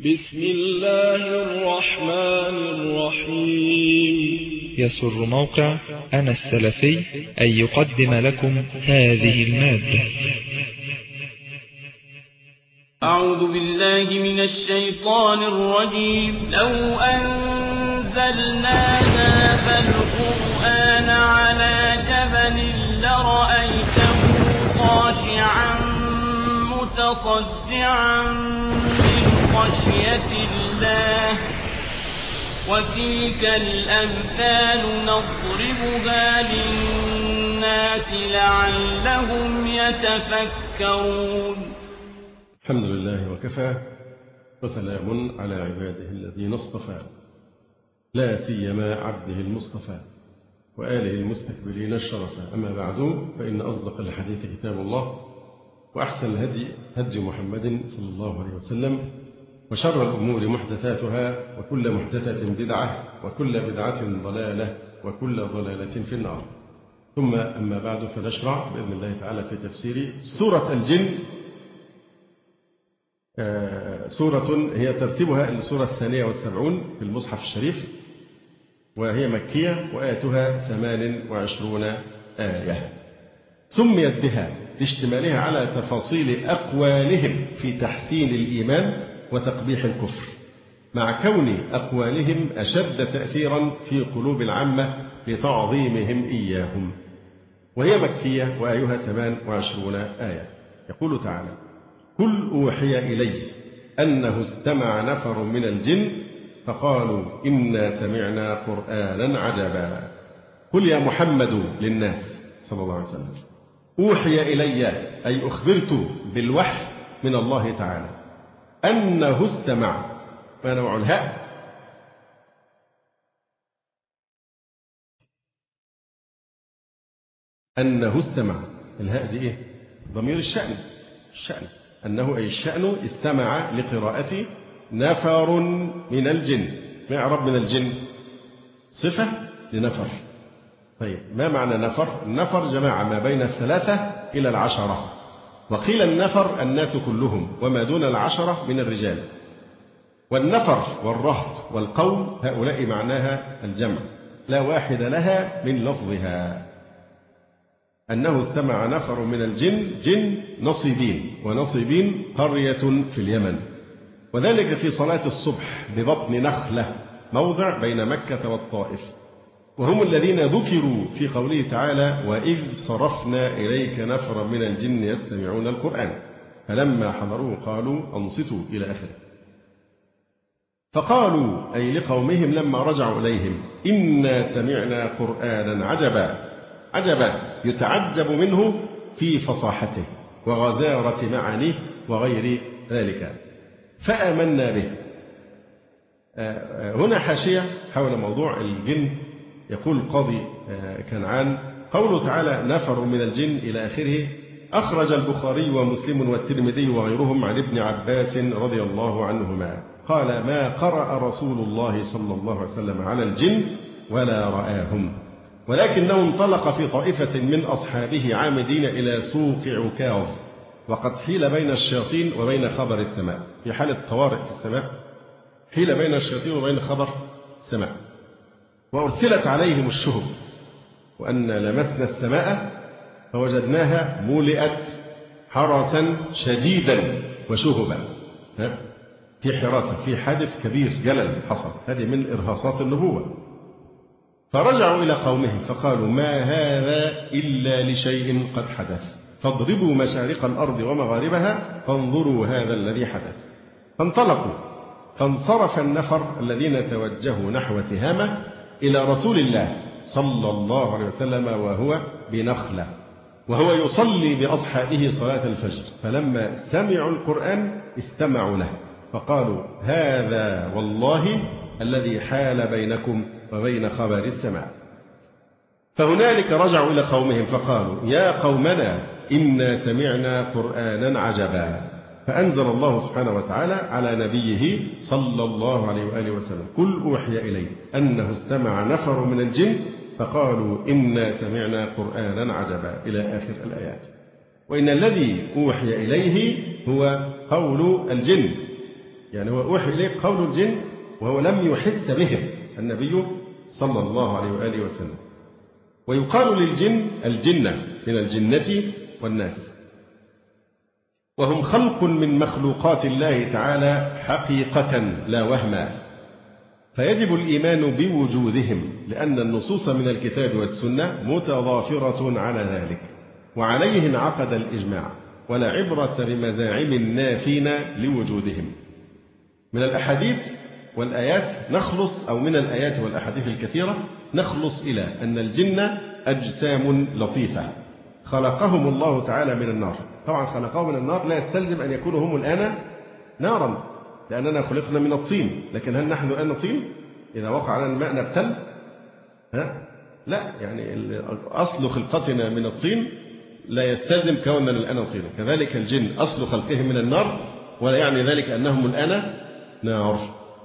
بسم الله الرحمن الرحيم. يسر موقع أنا السلفي أن يقدم لكم هذه المادة. أعوذ بالله من الشيطان الرجيم. لو أنزلنا هذا القرآن على جبل لرأيته خاشعا متصدعا من خشية الله وتلك الأمثال نضربها للناس لعلهم يتفكرون. الحمد لله وكفى، وسلام على عباده الذين اصطفى، لا سيما عبده المصطفى وآله المستكبرين الشرفا. أما بعد، فإن أصدق الحديث كتاب الله، وأحسن الهدي هدي محمد صلى الله عليه وسلم، وشر الأمور محدثاتها، وكل محدثة بدعة، وكل بدعة ضلالة، وكل ضلالة في النار. ثم أما بعد، فنشرع بإذن الله تعالى في تفسير سورة الجن. سورة هي ترتيبها السورة 72 في المصحف الشريف، وهي مكية وآياتها 28 آية. سميت بها لاشتمالها على تفاصيل أقوالهم في تحسين الإيمان وتقبيح الكفر، مع كون أقوالهم أشد تأثيرا في قلوب العامة لتعظيمهم إياهم. وهي مكية وآيها 28 آية. يقول تعالى: قل أوحي إلي أنه استمع نفر من الجن فقالوا إنا سمعنا قرآنا عجبا. قل يا محمد للناس صلى الله عليه وسلم: أوحي إلي، أي أخبرت بالوحي من الله تعالى، أنه استمع. ما نوع الهاء؟ أنه استمع. الهاء دي إيه؟ ضمير الشأن. أنه أي الشأن استمع لقراءة نفر من الجن. ما إعراب من الجن؟ صفة لنفر. طيب، ما معنى نفر؟ النفر جماعة ما بين 3 إلى 10، وقيل النفر الناس كلهم وما دون 10 من الرجال. والنفر والرهط والقوم هؤلاء معناها الجمع، لا واحد لها من لفظها. أنه استمع نفر من الجن، جن نصيبين، ونصيبين قرية في اليمن، وذلك في صلاة الصبح ببطن نخلة، موضع بين مكة والطائف. وهم الذين ذكروا في قوله تعالى: وإذ صرفنا إليك نفرا من الجن يستمعون القرآن فلما حضروه قالوا أنصتوا إلى آخره. فقالوا أي لقومهم لما رجعوا إليهم: إنا سمعنا قرآنا عجبا يتعجب منه في فصاحته وغزارة معانيه وغير ذلك، فآمنا به. هنا حاشية حول موضوع الجن. يقول القاضي كنعان: قوله تعالى نفر من الجن إلى آخره، أخرج البخاري ومسلم والترمذي وغيرهم عن ابن عباس رضي الله عنهما قال: ما قرأ رسول الله صلى الله عليه وسلم على الجن ولا رآهم، ولكنه انطلق في طائفة من أصحابه عامدين إلى سوق عكاظ، وقد حيل بين الشياطين وبين خبر السماء. في حالة طوارئ في السماء حيل بين الشياطين وبين خبر السماء، وأرسلت عليهم الشهب، وأن لمسنا السماء فوجدناها ملئت حرسا شديدا وشهبا. في حراسة، في حادث كبير جلل حصل، هذه من إرهاصات النبوة. فرجعوا إلى قومهم فقالوا: ما هذا إلا لشيء قد حدث، فاضربوا مشارق الأرض ومغاربها فانظروا هذا الذي حدث. فانطلقوا، فانصرف النفر الذين توجهوا نحو تهامة إلى رسول الله صلى الله عليه وسلم وهو بنخلة، وهو يصلي بأصحابه صلاة الفجر. فلما سمعوا القرآن استمعوا له فقالوا: هذا والله الذي حال بينكم وبين خبر السماء. فهنالك رجعوا إلى قومهم فقالوا: يا قومنا إنا سمعنا قرآنا عجبا. فأنزل الله سبحانه وتعالى على نبيه صلى الله عليه وآله وسلم: قل أوحي إلي أنه استمع نفر من الجن فقالوا إنا سمعنا قرآنا عجبا إلى آخر الآيات. وإن الذي أوحي إليه هو قول الجن، يعني هو أوحي إليه قول الجن وهو لم يحس بهم النبي صلى الله عليه وآله وسلم. ويقال للجن الجنة من الجنة والناس، وهم خلق من مخلوقات الله تعالى حقيقة لا وهما، فيجب الإيمان بوجودهم لأن النصوص من الكتاب والسنة متضافرة على ذلك، وعليه انعقد الإجماع، ولا عبرة بمزاعم النافين لوجودهم. من الأحاديث والآيات نخلص، أو من الآيات والأحاديث الكثيرة نخلص إلى أن الجن أجسام لطيفة خلقهم الله تعالى من النار. طبعا خلقهم من النار لا يستلزم أن يكونوا هم الآن نارا، لأننا خلقنا من الطين، لكن هل نحن الآن طين؟ إذا وقع على الماء نبتل؟ لا، يعني أصل خلقتنا من الطين لا يستلزم كوننا الآن طينا. كذلك الجن أصل خلقهم من النار، ولا يعني ذلك أنهم الآن نار.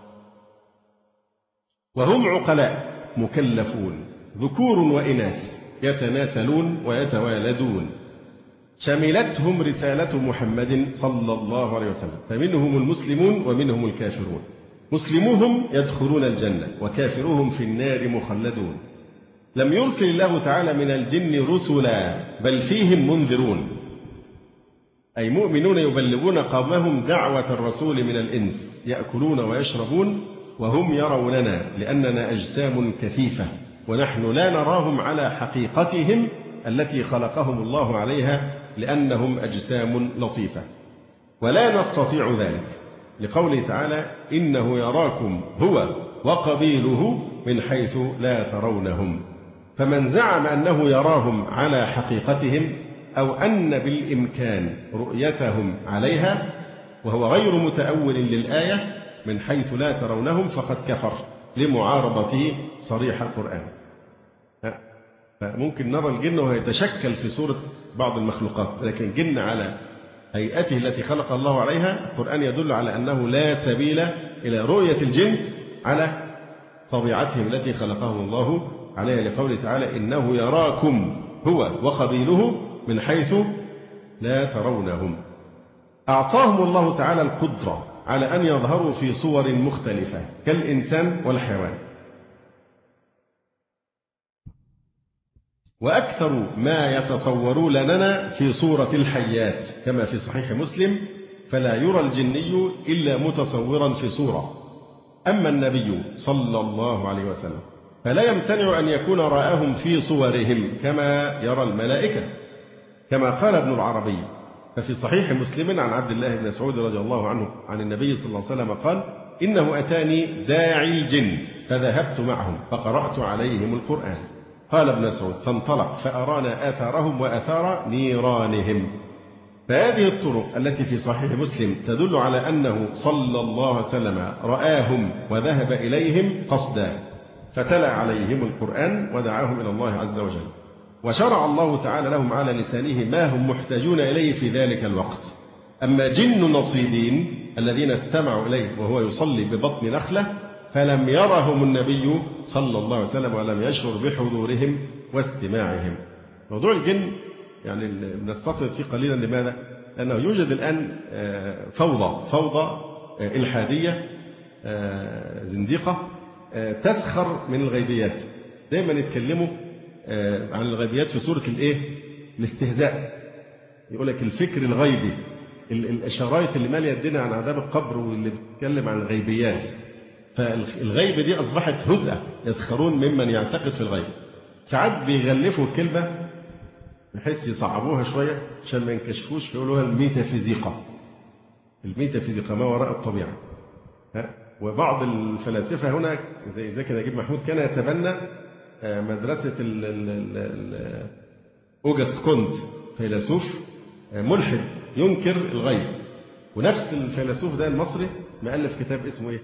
وهم عقلاء مكلفون ذكور وإناث يتناسلون ويتوالدون، شملتهم رسالة محمد صلى الله عليه وسلم، فمنهم المسلمون ومنهم الكافرون. مسلموهم يدخلون الجنة وكافروهم في النار مخلدون. لم يرسل الله تعالى من الجن رسلا بل فيهم منذرون، أي مؤمنون يبلغون قومهم دعوة الرسول من الإنس، يأكلون ويشربون وهم يروننا لأننا أجسام كثيفة، ونحن لا نراهم على حقيقتهم التي خلقهم الله عليها لأنهم أجسام لطيفة، ولا نستطيع ذلك لقوله تعالى إنه يراكم هو وقبيله من حيث لا ترونهم. فمن زعم أنه يراهم على حقيقتهم أو أن بالإمكان رؤيتهم عليها وهو غير متأول للآية من حيث لا ترونهم فقد كفر لمعارضته صريح القرآن. فممكن نرى الجن وهو يتشكل في صورة بعض المخلوقات، لكن جن على هيئته التي خلق الله عليها القرآن يدل على أنه لا سبيل إلى رؤية الجن على طبيعتهم التي خلقهم الله عليها، لقوله تعالى إنه يراكم هو وقبيله من حيث لا ترونهم. أعطاهم الله تعالى القدرة على أن يظهروا في صور مختلفة كالإنسان والحيوان، وأكثر ما يتصورون لنا في صورة الحيات كما في صحيح مسلم فلا يرى الجني إلا متصورا في صورة. أما النبي صلى الله عليه وسلم فلا يمتنع أن يكون رآهم في صورهم كما يرى الملائكة، كما قال ابن العربي ففي صحيح مسلم عن عبد الله بن مسعود رضي الله عنه عن النبي صلى الله عليه وسلم قال إنه أتاني داعي الجن فذهبت معهم فقرأت عليهم القرآن. قال ابن مسعود فانطلق فأرانا آثارهم وآثار نيرانهم. فهذه الطرق التي في صحيح مسلم تدل على أنه صلى الله عليه وسلم رآهم وذهب إليهم قصدا، فتلا عليهم القرآن ودعاهم إلى الله عز وجل، وشرع الله تعالى لهم على لسانه ما هم محتاجون إليه في ذلك الوقت. أما جن نصيبين الذين استمعوا إليه وهو يصلي ببطن نخلة فلم يرهم النبي صلى الله عليه وسلم ولم يشعر بحضورهم واستماعهم. موضوع الجن يعني نستطرد فيه قليلا. لماذا؟ لأنه يوجد الآن فوضى إلحادية زنديقة تسخر من الغيبيات، دائما يتكلموا عن الغيبيات في صورة الاستهزاء. يقول لك الفكر الغيبي، الشرايط اللي مالية الدنيا عن عذاب القبر واللي بتتكلم عن الغيبيات. فالغيب دي أصبحت هزءة، يسخرون ممن يعتقد في الغيب. ساعات بيغلفوا الكلمة بحيث يصعبوها شوية عشان ما ينكشفوش، فيقولوها الميتافيزيقا. الميتافيزيقا ما وراء الطبيعة. وبعض الفلاسفة هنا زي زكي نجيب محمود كان يتبنى مدرسة أوغست كونت، فيلسوف ملحد ينكر الغيب. ونفس الفيلسوف ده المصري مؤلف كتاب اسمه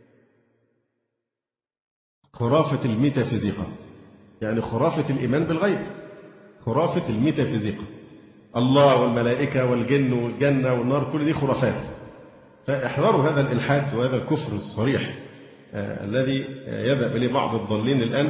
خرافة الميتافيزيقا، يعني خرافة الإيمان بالغيب، خرافة الميتافيزيقا. الله والملائكة والجن والجنة والنار كل دي خرافات. فاحذروا هذا الإلحاد وهذا الكفر الصريح الذي يذهب إليه بعض الضالين الآن.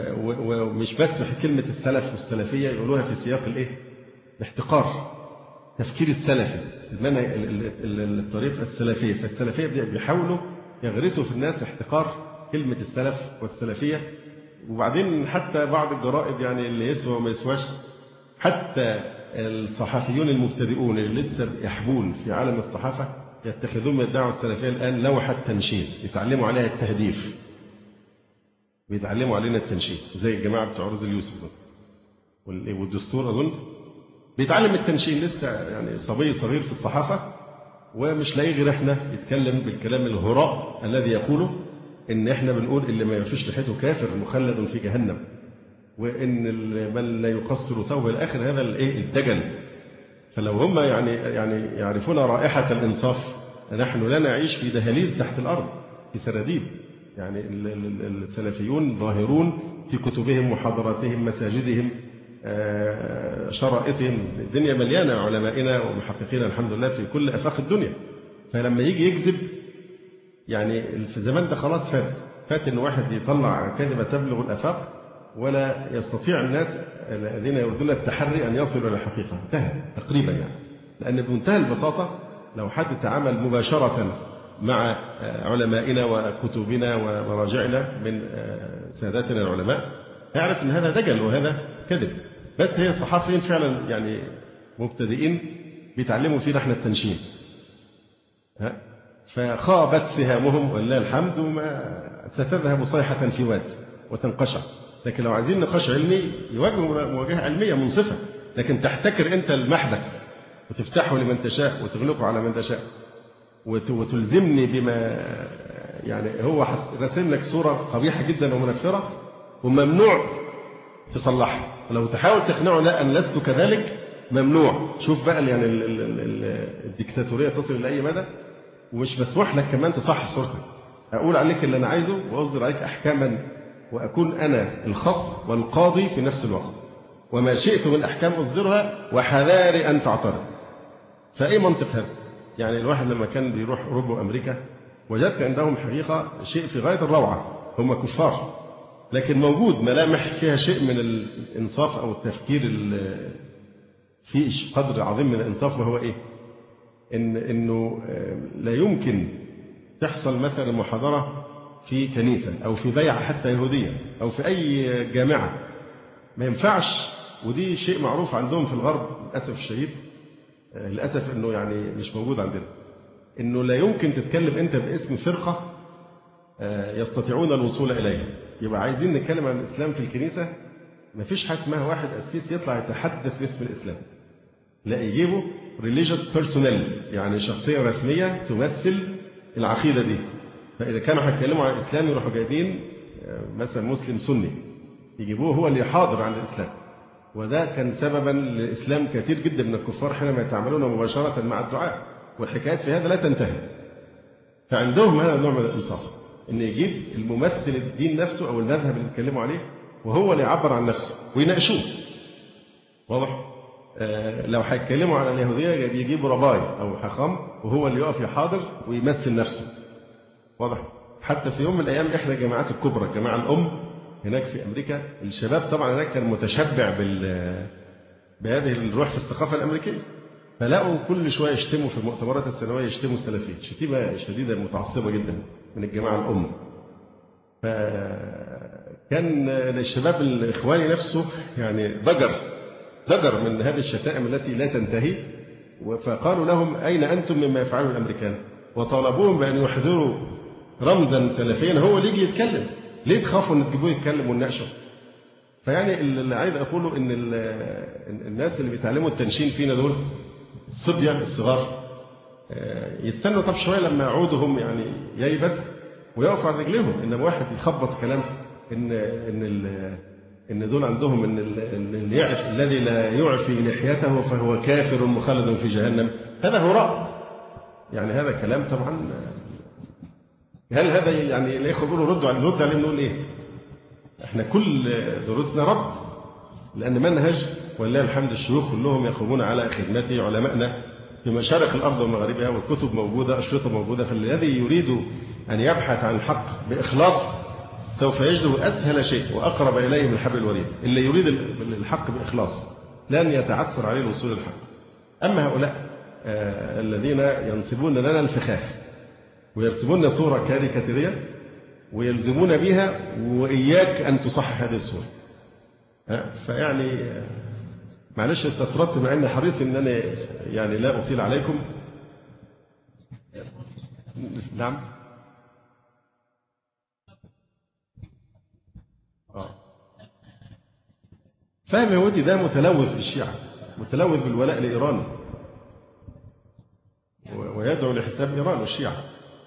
ومش بس في كلمة السلف والسلفية، يقولوها في سياق الاحتقار. تفكير السلفي، المنهج الطريقة السلفية. فالسلفية بيحاولوا يغرسوا في الناس احتقار كلمة السلف والسلفية. وبعدين حتى بعض الجرائد يعني اللي يسوى وما يسواش، حتى الصحفيون المبتدئون اللي لسه يحبون في عالم الصحافة يتخذون من الدعوة السلفية الآن لوحة تنشيد يتعلموا عليها التهديف، بيتعلموا علينا التنشيد زي الجماعة بتوع رز اليوسف والدستور أظن، بيتعلم التنشيد لسه يعني صبي صغير في الصحافة، ومش لاقي غير احنا يتكلم بالكلام الهراء الذي يقوله ان احنا بنقول اللي ما يفيش لحيته كافر مخلد في جهنم، وان من لا يقصر ثوبه الى اخر هذا الدجل. فلو هم يعني يعرفون رائحة الإنصاف، نحن لا نعيش في دهاليز تحت الأرض في سراديب. يعني السلفيون ظاهرون في كتبهم، محاضراتهم، مساجدهم، شرائطهم. الدنيا مليانة علمائنا ومحققين الحمد لله في كل آفاق الدنيا. فلما يجي يكذب يعني في الزمان ده خلاص فات إن واحد يطلع كذبة تبلغ الآفاق، ولا يستطيع الناس الذين يريدون التحري أن يصلوا إلى الحقيقة. انتهى تقريبا يعني. لأن بمنتهى البساطة لو حد تعامل مباشرة مع علمائنا وكتبنا ومراجعنا من ساداتنا العلماء يعرف أن هذا دجل وهذا كذب. بس هي الصحفيين فعلا يعني مبتدئين بيتعلموا فينا احنا التنشين، فخابت سهامهم ولله الحمد، وما ستذهب صيحة في واد وتنقشع. لكن لو عايزين نقاش علمي يواجهوا مواجهة علمية منصفة، لكن تحتكر أنت المحبس وتفتحه لمن تشاء وتغلقه على من تشاء وتلزمني بما يعني هو رسم لك صورة قبيحة جدا ومنفرة وممنوع تصلحها، ولو تحاول تقنعه لا أن لست كذلك ممنوع. شوف بقى يعني الديكتاتورية تصل إلى أي مدى، ومش مسموح لك كمان تصحح صورتك. أقول عليك اللي أنا عايزه وأصدر عليك أحكاما وأكون أنا الخصم والقاضي في نفس الوقت، وما شئت من أحكام أصدرها وحذاري أن تعترض. فأي منطق هذا؟ يعني الواحد لما كان بيروح أوروبا وأمريكا وجدت عندهم حقيقة شيء في غاية الروعة، هم كفار لكن موجود ملامح فيها شيء من الإنصاف أو التفكير في قدر عظيم من الإنصاف. وهو إيه؟ إنه لا يمكن تحصل مثلا محاضرة في كنيسة أو في بيعة حتى يهودية أو في أي جامعة، ما ينفعش. ودي شيء معروف عندهم في الغرب للأسف الشديد، للأسف إنه يعني مش موجود عندنا، إنه لا يمكن تتكلم أنت باسم فرقة يستطيعون الوصول إليها. يبقى عايزين نتكلم عن الإسلام في الكنيسة، ما فيش حاجة اسمها واحد قسيس يطلع يتحدث باسم الإسلام، لا يجيبوا religious personnel يعني شخصية رسمية تمثل العقيدة دي. فإذا كانوا هيتكلموا عن الإسلام يروحوا جايبين مثلا مسلم سني يجيبوه هو اللي يحاضر عن الإسلام. وده كان سببا لإسلام كثير جدا من الكفار حينما يتعاملون مباشرة مع الدعاء، والحكايات في هذا لا تنتهي. فعندهم هذا النوع من الإنصاف، إن يجيب الممثل الدين نفسه أو المذهب اللي بيتكلموا عليه وهو اللي يعبر عن نفسه ويناقشوه. واضح؟ لو هيتكلموا على اليهودية بيجيبوا رباي أو حخام وهو اللي يقف يحاضر ويمثل نفسه. واضح؟ حتى في يوم من الأيام إحدى الجامعات الكبرى الجامعة الأم هناك في أمريكا، الشباب طبعا هناك كان متشبع بهذه الروح في الثقافة الأمريكية، فلقوا كل شوية يشتموا في المؤتمرات السنوية، يشتموا السلفيين شتيمة شديدة متعصبة جدا من الجماعة الأم. فكان الشباب الإخواني نفسه يعني ضجر من هذه الشتائم التي لا تنتهي، فقالوا لهم أين أنتم مما يفعله الأمريكان، وطالبوهم بأن يحضروا رمزا سلفيا هو اللي يجي يتكلم. ليه تخافوا أن تجيبوه يتكلم ونناقشه؟ فيعني اللي عايز أقوله إن الناس اللي بيتعلموا التنشين فينا دول الصبية الصغار يستنوا طب شوية لما يعودهم يعني ييبس ويقفوا على رجلهم. إنما واحد يخبط كلام إن دول عندهم إن الذي لا يعفي لحيته فهو كافر مخلد في جهنم، هذا هراء. يعني هذا كلام طبعا. هل هذا يعني الإخوة بيقولوا رد عليه نقول إيه؟ إحنا كل دروسنا رد، لأن منهج ولله الحمد الشيوخ كلهم يقومون على خدمته، علمائنا في مشارق الأرض ومغاربها، والكتب موجودة، أشرطة موجودة. فالذي يريد أن يبحث عن الحق بإخلاص سوف يجد أسهل شيء وأقرب إليه من حبل الوريد. اللي يريد الحق بإخلاص لن يتعثر عليه الوصول للحق. أما هؤلاء الذين ينصبون لنا الفخاخ ويرسمون صورة كاريكاتيرية ويلزمون بها وإياك أن تصحح هذه الصورة. فيعني معلش استطردت مع أني حريص أن أنا يعني لا أطيل عليكم. نعم. فهم يهودي ده متلوث بالشيعة، متلوث بالولاء لإيران، ويدعو لحساب إيران والشيعة.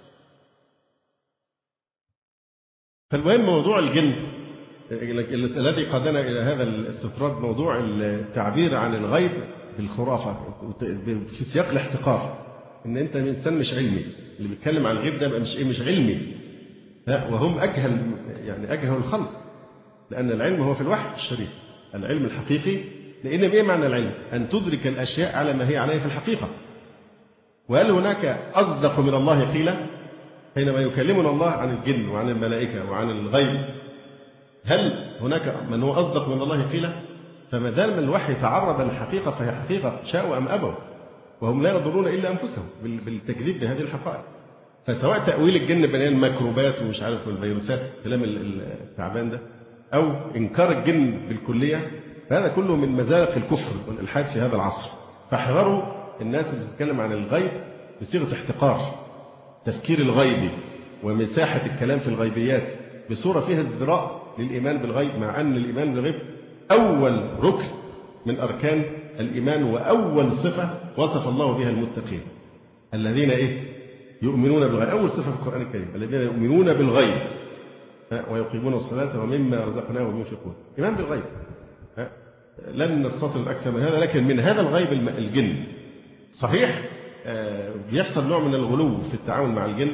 فالمهم موضوع الجن الذي قادنا إلى هذا الاستطراد موضوع التعبير عن الغيب بالخرافة في سياق الاحتقار، إن أنت إنسان مش علمي، اللي بيتكلم عن الغيب ده مش علمي، لا وهم أجهل الخلق، لأن العلم هو في الوحي الشريف، العلم الحقيقي. لأن إيه معنى العلم؟ أن تدرك الأشياء على ما هي عليه في الحقيقة. وهل هناك أصدق من الله قيلا؟ حينما يكلمنا الله عن الجن وعن الملائكة وعن الغيب، هل هناك من هو أصدق من الله قيلا؟ فما دام الوحي تعرض للحقيقة فهي حقيقة شاءوا أم أبوا، وهم لا يضرون إلا أنفسهم بالتكذيب بهذه الحقائق. فسواء تأويل الجن بين الميكروبات ومش عارف والفيروسات الكلام التعبان ده، أو إنكار الجن بالكلية، فهذا كله من مزالق الكفر والإلحاد في هذا العصر. فاحذروا الناس اللي بتتكلم عن الغيب بصيغة احتقار، تفكير الغيبي ومساحة الكلام في الغيبيات بصورة فيها ازدراء للإيمان بالغيب، مع أن الإيمان بالغيب أول ركن من أركان الإيمان وأول صفة وصف الله بها المتقين الذين يؤمنون بالغيب. أول صفة في القرآن الكريم الذين يؤمنون بالغيب ويقيمون الصلاة ومما رزقناهم ينفقون. إيمان بالغيب لن نستطرد أكثر من هذا، لكن من هذا الغيب الجن صحيح بيحصل نوع من الغلو في التعامل مع الجن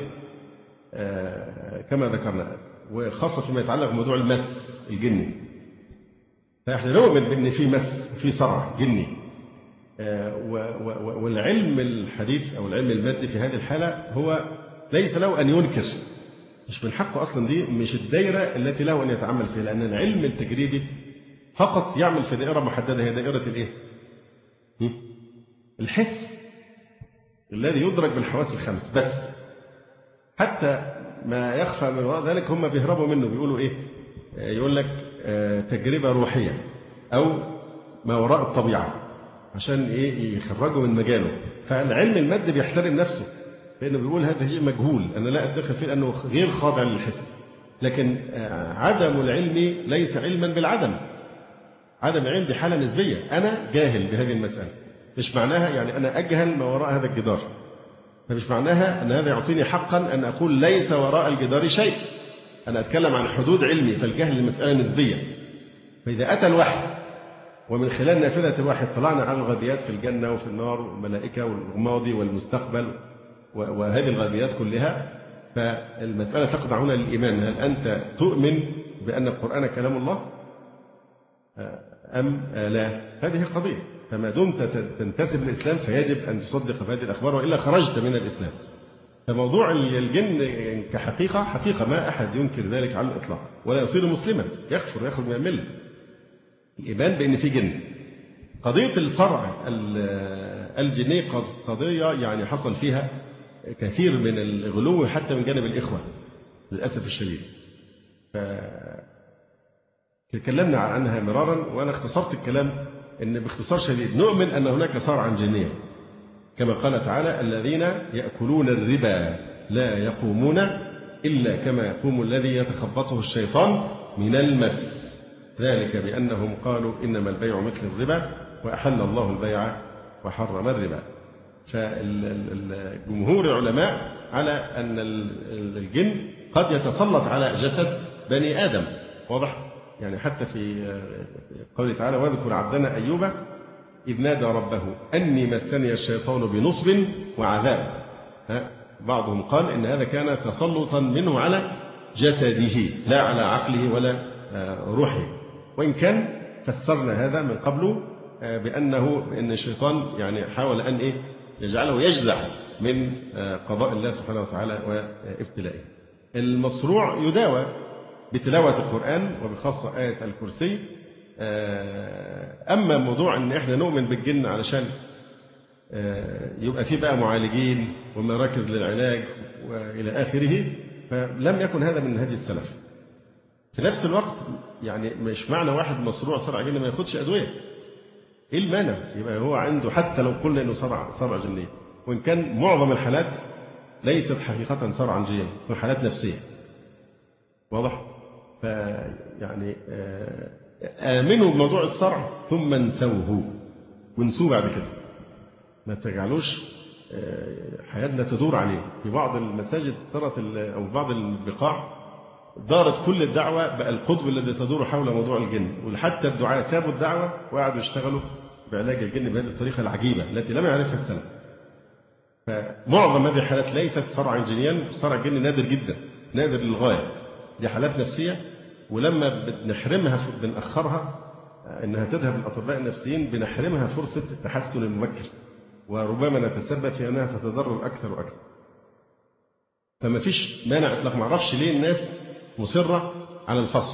كما ذكرنا، وخاصة فيما يتعلق بموضوع المس الجني. فإحنا نؤمن بأن في مس، في صرع جني، والعلم الحديث أو العلم المادي في هذه الحالة هو ليس له أن ينكر، مش من حقه أصلا، دي مش الدائرة التي له أن يتعامل فيها، لأن العلم التجريبي فقط يعمل في دائرة محددة، هي دائرة الحس الذي يدرك بالحواس الخمس بس. حتى ما يخفى من وراء ذلك هم بيهربوا منه، بيقولوا يقول لك تجربة روحية أو ما وراء الطبيعة عشان يخرجوا من مجاله. فالعلم المادي بيحترم نفسه، لأنه بيقول هذا شيء مجهول أنا لا أتدخل فيه لأنه غير خاضع للحس. لكن عدم العلم ليس علما بالعدم، عدم العلم دي حالة نسبية، أنا جاهل بهذه المسألة، مش معناها يعني أنا أجهل ما وراء هذا الجدار، فمش معناها أن هذا يعطيني حقا أن أقول ليس وراء الجدار شيء. أنا أتكلم عن حدود علمي، فالجهل المسألة نسبية. فإذا أتى الوحي ومن خلال نافذة الوحي اطلعنا على الغيبيات في الجنة وفي النار والملائكة والماضي والمستقبل وهذه الغيبيات كلها، فالمسألة تخضع هنا للإيمان. هل أنت تؤمن بأن القرآن كلام الله أم لا؟ هذه قضية. فما دمت تنتسب للإسلام فيجب أن تصدق بهذه الأخبار، وإلا خرجت من الإسلام. فموضوع الجن كحقيقة حقيقة ما أحد ينكر ذلك على الإطلاق، ولا يصير مسلما، يكفر يخرج من الملة. الإيمان بأن في جن. قضية الصرع الجني قضية يعني حصل فيها كثير من الغلو حتى من جانب الإخوة للأسف الشديد. تكلمنا عنها مرارا، وأنا اختصرت الكلام إن باختصار شديد نؤمن أن هناك صرعا جنيا، كما قال تعالى الذين يأكلون الربا لا يقومون إلا كما يقوم الذي يتخبطه الشيطان من المس، ذلك بأنهم قالوا إنما البيع مثل الربا وأحل الله البيع وحرم الربا. فالجمهور العلماء على أن الجن قد يتسلط على جسد بني آدم، واضح؟ يعني حتى في قوله تعالى واذكر عبدنا أيوب إذ نادى ربه أني مسني الشيطان بنصب وعذاب. بعضهم قال إن هذا كان تسلطا منه على جسده لا على عقله ولا روحه، وإن كان فسرنا هذا من قبل بأن الشيطان يعني حاول أن يجعله يجزع من قضاء الله سبحانه وتعالى وابتلائه. المصروع يداوى بتلاوة القرآن وبخاصة آية الكرسي. أما موضوع أن إحنا نؤمن بالجن علشان يبقى فيه بقى معالجين ومراكز للعلاج وإلى آخره، فلم يكن هذا من هدي السلف. في نفس الوقت يعني مش معنى واحد مصروع صرع جني ما ياخدش أدوية. إيه المانع؟ يبقى هو عنده حتى لو قلنا إنه صرع جني، وإن كان معظم الحالات ليست حقيقة صرعا جنيا، هي حالات نفسية. واضح؟ فيعني آمنوا بموضوع الصرع ثم انسوه، وانسوه بعد كده. ما تجعلوش حياتنا تدور عليه. في بعض المساجد صارت أو بعض البقاع دارت كل الدعوة بقى القطب الذي تدور حول موضوع الجن، وحتى الدعاء سابوا الدعوة وقعدوا يشتغلوا بعلاج الجن بهذه الطريقة العجيبة التي لم يعرفها السلف. فمعظم هذه الحالات ليست صرعا جنيا، صرع الجن نادر جدا، نادر للغاية. دي حالات نفسية، ولما بنحرمها بنأخرها إنها تذهب للأطباء النفسيين بنحرمها فرصة التحسن المبكر، وربما نتسبب في أنها تتضرر أكثر وأكثر. فما فيش مانع إطلاق. ما أعرفش ليه الناس مصرة على الفصل.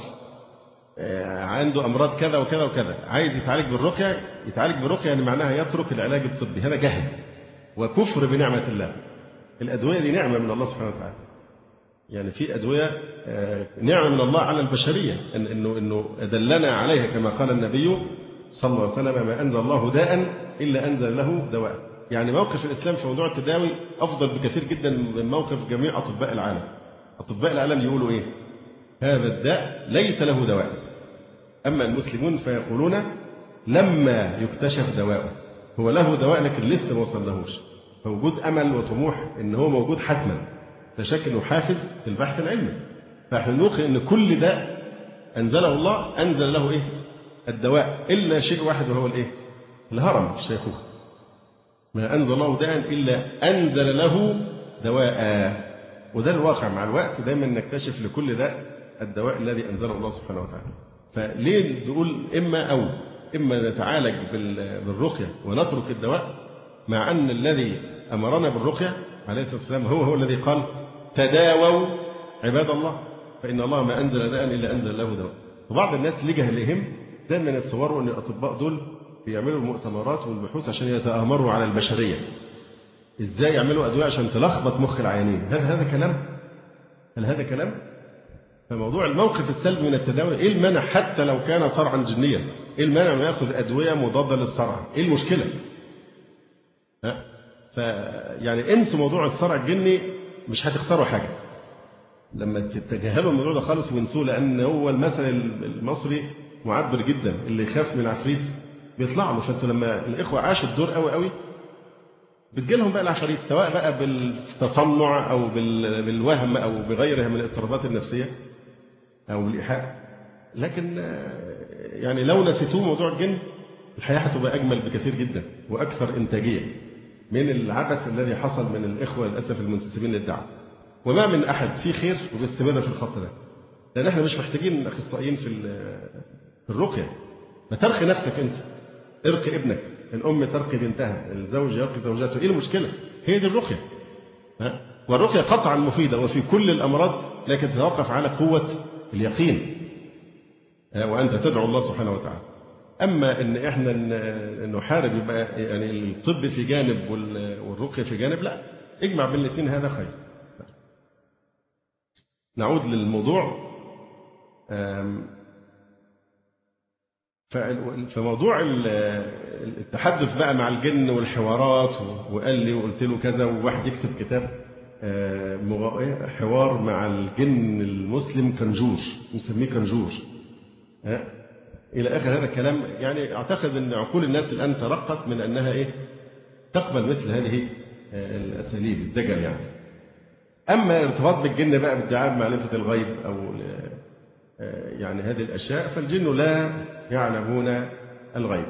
عنده أمراض كذا وكذا وكذا، عايز يتعالج بالرقية، يتعالج بالرقية يعني معناها يترك العلاج الطبي. هذا جهل وكفر بنعمة الله. الأدوية دي نعمة من الله سبحانه وتعالى. يعني في أدوية نعمة من الله على البشرية، إنه أدلنا عليها كما قال النبي صلى الله عليه وسلم: ما أنزل الله داء إلا أنزل له دواء. يعني موقف الإسلام في موضوع التداوي أفضل بكثير جدا من موقف جميع أطباء العالم. أطباء العالم يقولوا إيه؟ هذا الداء ليس له دواء. أما المسلمون فيقولون لما يكتشف دواءه، هو له دواء لكن لسه ما وصلناهوش. فوجود أمل وطموح إن هو موجود حتما، لا شك إنه حافز في البحث العلمي. فإحنا نوقن إن كل داء أنزله الله أنزل له إيه؟ الدواء، إلا شيء واحد وهو الإيه؟ الهرم، الشيخوخة. ما أنزل الله داء إلا أنزل له دواء. وده الواقع. مع الوقت دايما نكتشف لكل داء الدواء الذي أنزله الله سبحانه وتعالى. فليه نقول إما نتعالج بالرقية ونترك الدواء، مع أن الذي أمرنا بالرقية عليه الصلاة والسلام هو الذي قال: تداووا عباد الله فإن الله ما أنزل داء إلا أنزل له دواء. وبعض الناس لجهلهم دايما يتصوروا أن الأطباء دول بيعملوا المؤتمرات والبحوث عشان يتآمروا على البشرية. إزاي يعملوا أدوية عشان تلخبط مخ العيانين؟ هذا كلام؟ هل هذا كلام؟ فموضوع الموقف السلبي من التداوي، إيه المانع حتى لو كان صرعا جنيا؟ إيه المانع أن يأخذ أدوية مضادة للصرع؟ إيه المشكلة؟ فيعني انسوا موضوع الصرع الجني، مش هتخسروا حاجة لما تتجاهلوا الموضوع ده خالص وانسوه. لأن هو المثل المصري معبر جدا: اللي يخاف من العفريت بيطلع له. فانتوا لما الإخوة عاشوا الدور قوي قوي بتجيلهم بقى العفاريت، سواء بقى بالتصنع أو بالوهم أو بغيرها من الاضطرابات النفسية أو بالإيحاء. لكن يعني لو نسيتوه موضوع الجن الحياة هتبقى أجمل بكثير جدا وأكثر إنتاجية من العبث الذي حصل من الإخوة للأسف المنتسبين للدعوة. وما من أحد في خير وبيستمر في الخط ده، لأن احنا مش محتاجين أخصائيين في الرقية. ما ترقي نفسك أنت، ارقي ابنك، الأم ترقي بنتها، الزوج يرقي زوجته. إيه المشكلة؟ هي دي الرقية. والرقية قطعا مفيدة وفي كل الأمراض، لكن تتوقف على قوة اليقين وأنت تدعو الله سبحانه وتعالى. أما إن إحنا نحارب يبقى يعني الطب في جانب والرقية في جانب، لا، اجمع بين الاثنين، هذا خير. نعود للموضوع. فموضوع التحدث بقى مع الجن والحوارات، وقال لي وقلت له كذا، وواحد يكتب كتاب حوار مع الجن المسلم كنجور، نسميه كنجور إلى آخر هذا الكلام. يعني أعتقد أن عقول الناس الآن ترقت من أنها تقبل مثل هذه الأساليب الدجل يعني. أما ارتباط بالجن بقى بادعاء معرفة الغيب أو يعني هذه الأشياء، فالجن لا يعلمون الغيب.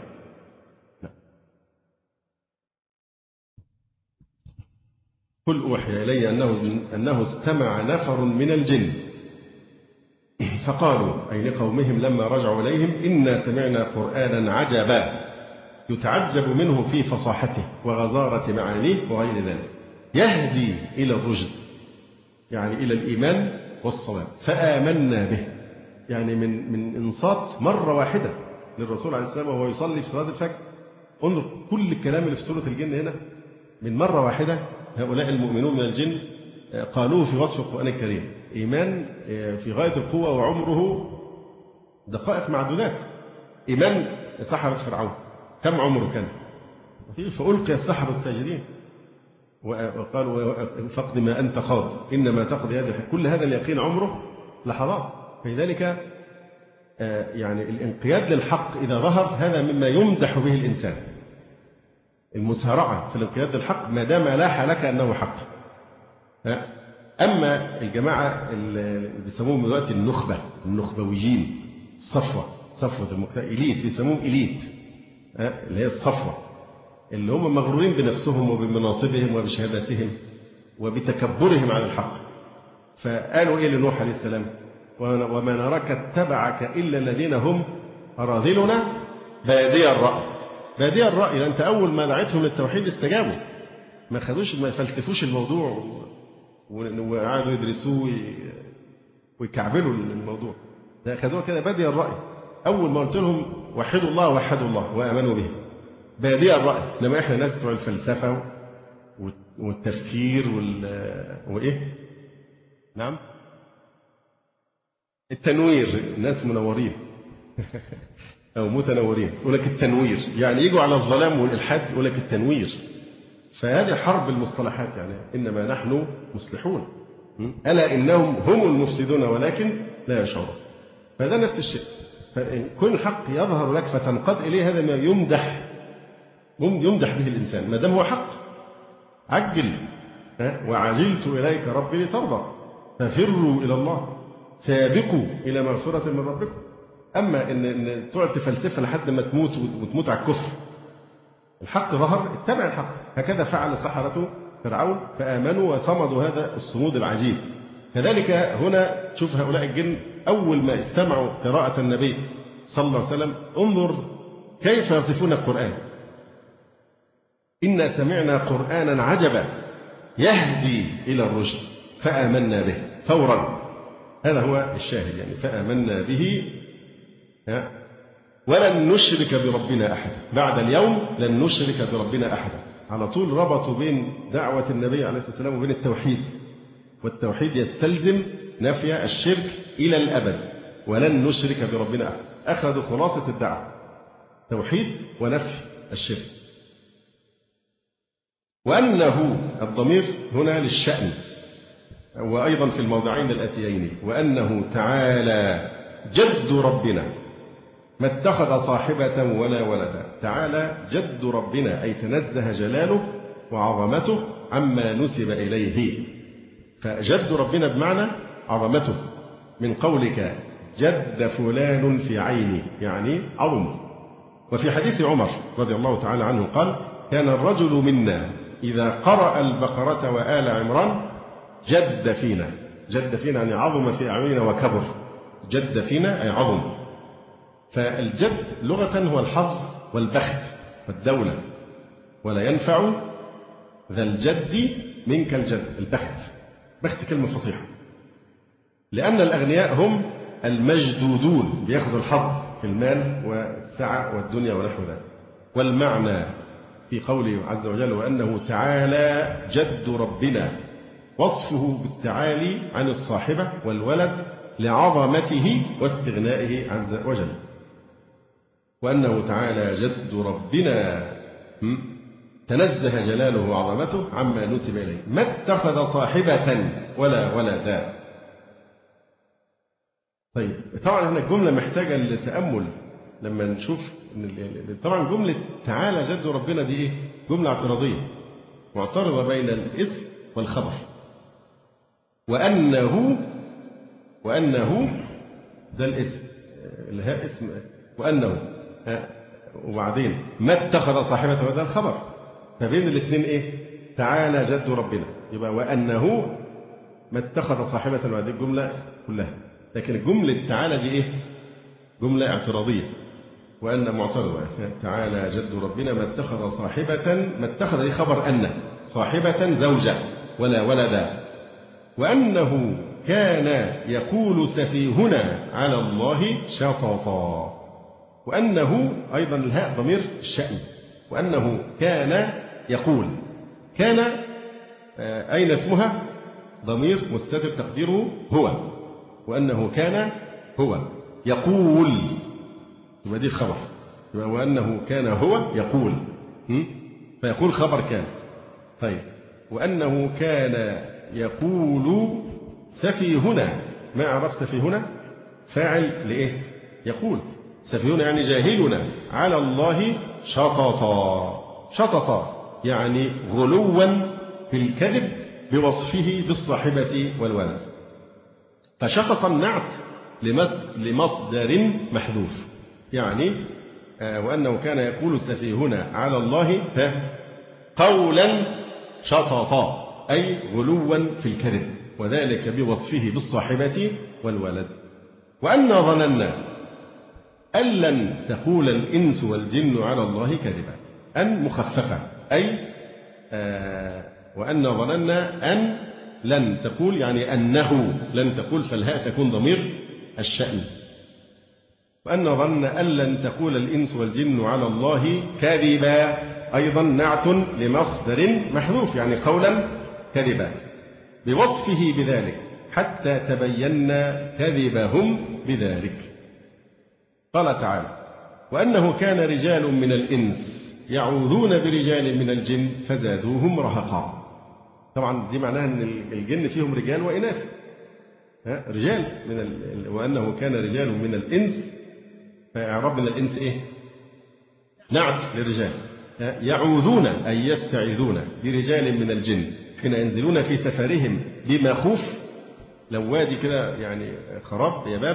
قل أوحي إلي أنه استمع نفر من الجن فقالوا أي لقومهم لما رجعوا إليهم: إنا سمعنا قرآنا عجبا يتعجب منه في فصاحته وغزارة معانيه وغير ذلك، يهدي إلى الرشد، يعني إلى الإيمان والصواب، فآمنا به. يعني من إنصات مرة واحدة للرسول عليه السلام وهو يصلي في صلاة الفجر، انظر كل الكلام اللي في سورة الجن هنا من مرة واحدة هؤلاء المؤمنون من الجن قالوه في وصف القرآن الكريم، إيمان في غاية القوة وعمره دقائق معدودات. إيمان سحرة فرعون كم عمره كان؟ فألقي السحرة الساجدين وقالوا فاقض ما أنت قاض إنما تقضي هذه كل هذا اليقين عمره لحظات. فلذلك يعني الانقياد للحق إذا ظهر هذا مما يمدح به الإنسان، المسارعة في الانقياد للحق ما دام لاح لك أنه حق. أما الجماعة اللي بيسموهم دلوقتي النخبويين، صفوة المجتمع، إليت، بيسموهم إليت، اللي هي الصفوة، اللي هم مغرورين بنفسهم وبمناصبهم وبشهاداتهم وبتكبرهم على الحق. فقالوا إيه لنوح عليه السلام؟ وما نراك اتبعك إلا الذين هم أراذلنا بادي الرأي. بادي الرأي، أنت أول ما دعيتهم للتوحيد استجابوا، ما فلسفوش الموضوع وقعدوا يدرسوه ويكعبلوا الموضوع، ده أخذوه كده بادي الرأي. أول ما قلت لهم وحدوا الله وحدوا الله وآمنوا به، بادي الرأي. إنما إحنا ناس بتوع الفلسفة والتفكير وإيه؟ نعم؟ التنوير، الناس منورين أو متنورين، يقول لك التنوير، يعني يجوا على الظلام والإلحاد يقول لك التنوير. فهذه حرب المصطلحات، يعني إنما نحن مصلحون، ألا إنهم هم المفسدون ولكن لا يشعرون. فهذا نفس الشيء. فإن كل الحق يظهر لك فتنقاد إليه، هذا ما يمدح به الإنسان ما دام هو حق. عجل وعجلت إليك ربي لترضى ففروا إلى الله سابقوا إلى مغفرة من ربكم. أما إن تقعد تفلسفها لحد ما تموت على الكفر، الحق ظهر اتبع الحق. هكذا فعل سحرة فرعون فآمنوا وصمدوا هذا الصمود العجيب. كذلك هنا شوف هؤلاء الجن أول ما استمعوا قراءة النبي صلى الله عليه وسلم، انظر كيف يصفون القرآن: إنا سمعنا قرآنا عجبا يهدي إلى الرشد فآمنا به فورا. هذا هو الشاهد، يعني فآمنا به ولن نشرك بربنا أحدا، بعد اليوم لن نشرك بربنا أحدا. على طول ربطوا بين دعوة النبي عليه الصلاة والسلام وبين التوحيد، والتوحيد يستلزم نفي الشرك إلى الأبد، ولن نشرك بربنا أحدا. أخذوا خلاصة الدعوة توحيد ونفي الشرك. وأنه الضمير هنا للشأن، وأيضا في الموضعين الآتيين: وأنه تعالى جد ربنا ما اتخذ صاحبة ولا ولدا. تعالى جد ربنا أي تنزه جلاله وعظمته عما نسب إليه. فجد ربنا بمعنى عظمته، من قولك جد فلان في عيني يعني عظم. وفي حديث عمر رضي الله تعالى عنه قال: كان الرجل منا إذا قرأ البقرة وآل عمران جد فينا. جد فينا يعني عظم في أعيننا وكبر. جد فينا أي عظم. فالجد لغة هو الحظ والبخت والدولة. ولا ينفع ذا الجد منك الجد. البخت، بخت كلمة فصيحة، لأن الأغنياء هم المجدودون، بيأخذوا الحظ في المال والسعة والدنيا ونحو ذلك. والمعنى في قوله عز وجل: وأنه تعالى جد ربنا، وصفه بالتعالي عن الصاحبة والولد لعظمته واستغنائه عز وجل. وأنه تعالى جد ربنا تنزه جلاله وعظمته عما نسب إليه، ما اتخذ صاحبة ولا ولدا. طيب طبعا هنا الجملة محتاجة للتأمل لما نشوف طبعا جملة تعالى جد ربنا دي إيه؟ جملة اعتراضية معترضة بين الاسم والخبر. وأنه ده الاسم اللي هي اسم، وأنه وبعدين ما اتخذ صاحبة وده الخبر. فبين الاثنين إيه؟ تعالى جد ربنا، يبقى وأنه ما اتخذ صاحبة وهذه الجملة كلها. لكن الجملة تعالى دي إيه؟ جملة اعتراضية، وأن معترضة. تعالى جد ربنا ما اتخذ صاحبة، ما اتخذ دي خبر أن، صاحبة زوجة ولا ولدا. وأنه كان يقول سفيهنا على الله شططا. وأنه أيضا الهاء ضمير الشأن، وأنه كان يقول. كان أين اسمها؟ ضمير مستتر تقديره هو، وأنه كان هو يقول، يبقى دي الخبر، يبقى وأنه كان هو يقول، فيقول خبر كان. طيب وأنه كان يقول سفيهنا. ما أعرف سفيهنا؟ فاعل لإيه؟ يقول. سفيهنا يعني جاهلنا على الله شططا. شططا يعني غلوا في الكذب بوصفه بالصاحبة والولد. فشططا نعت لمصدر محذوف، يعني وأنه كان يقول سفيهنا على الله قولا شططا، أي غلوا في الكذب، وذلك بوصفه بالصاحبة والولد. وأنا ظننا أن لن تقول الإنس والجن على الله كذبا. أن مخففة، أي وأنا ظننا أن لن تقول، يعني أنه لن تقول، فالهاء تكون ضمير الشأن. وأن ظننا أن لن تقول الإنس والجن على الله كذبا، أيضا نعت لمصدر محذوف، يعني قولا كذبا بوصفه بذلك حتى تبينا كذبهم بذلك. قال تعالى وأنه كان رجال من الإنس يعوذون برجال من الجن فزادوهم رهقا. طبعا دي معناها أن الجن فيهم رجال وإناث. رجال وأنه كان رجال من الإنس، فإعراب من الإنس إيه؟ نعت للرجال. يعوذون أي يستعيذون برجال من الجن حين ينزلون في سفرهم بمخوف. لو وادي كده يعني خراب يباب،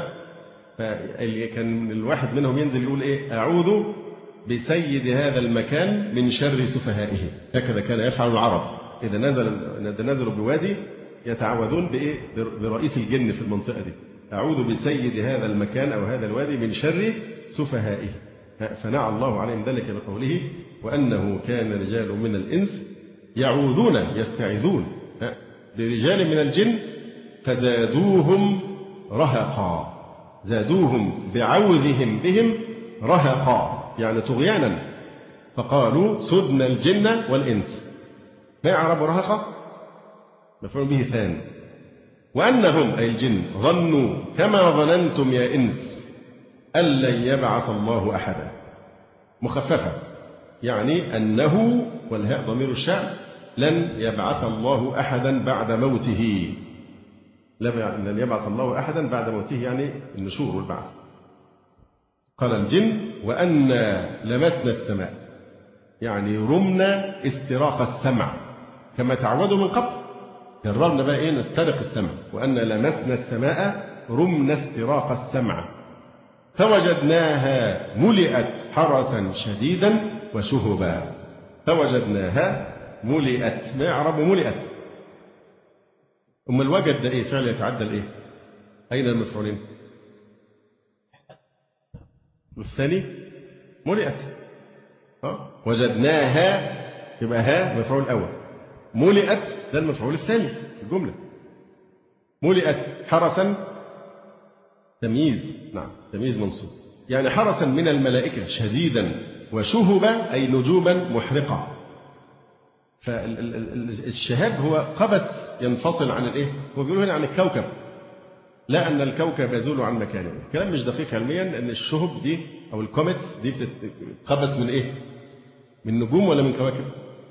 فكان الواحد منهم ينزل يقول إيه؟ أعوذ بسيد هذا المكان من شر سفهائه. هكذا كان يفعل العرب إذا نزلوا بوادي، يتعوذون بإيه؟ برئيس الجن في المنطقة دي. أعوذ بسيد هذا المكان أو هذا الوادي من شر سفهائه. فنعى الله عليهم ذلك بقوله وأنه كان رجال من الإنس يعوذون يستعيذون برجال من الجن فزادوهم رهقا. زادوهم بعوذهم بهم رهقا يعني طغيانا، فقالوا سدنا الجن والإنس. ما يعرب رهقا؟ مفعول به ثاني. وأنهم أي الجن ظنوا كما ظننتم يا إنس أن لن يبعث الله أحدا. مخففة يعني أنه والهاء ضمير الشأن لن يبعث الله أحدا بعد موته. لن يبعث الله أحدا بعد موته يعني النشور والبعث. قال الجن وأنا لمسنا السماء، يعني رمنا استراق السمع كما تعودوا من قبل. جربنا بقى إيه؟ نسترق السمع. وأنا لمسنا السماء رمنا استراق السمع فوجدناها ملئت حرسا شديدا وشهبا. فوجدناها ملئت. ما يعرب ملئت؟ أما الوجد ده إيه؟ فعل يتعدى الإيه؟ أين المفعولين؟ الثاني ملئت. وجدناها يبقى ها مفعول أول، ملئت ده المفعول الثاني في الجملة. ملئت حرسا تمييز، نعم تمييز منصوب، يعني حرسا من الملائكة شديدا، وشهبا أي نجوبا محرقة. فالشهاب هو قبس ينفصل عن الإيه؟ هو بيقول هنا عن الكوكب، لا أن الكوكب يزول عن مكانه. كلام مش دقيق علميا، أن الشهب دي أو الكوميتس دي بتتقبس من إيه؟ من نجوم ولا من كواكب؟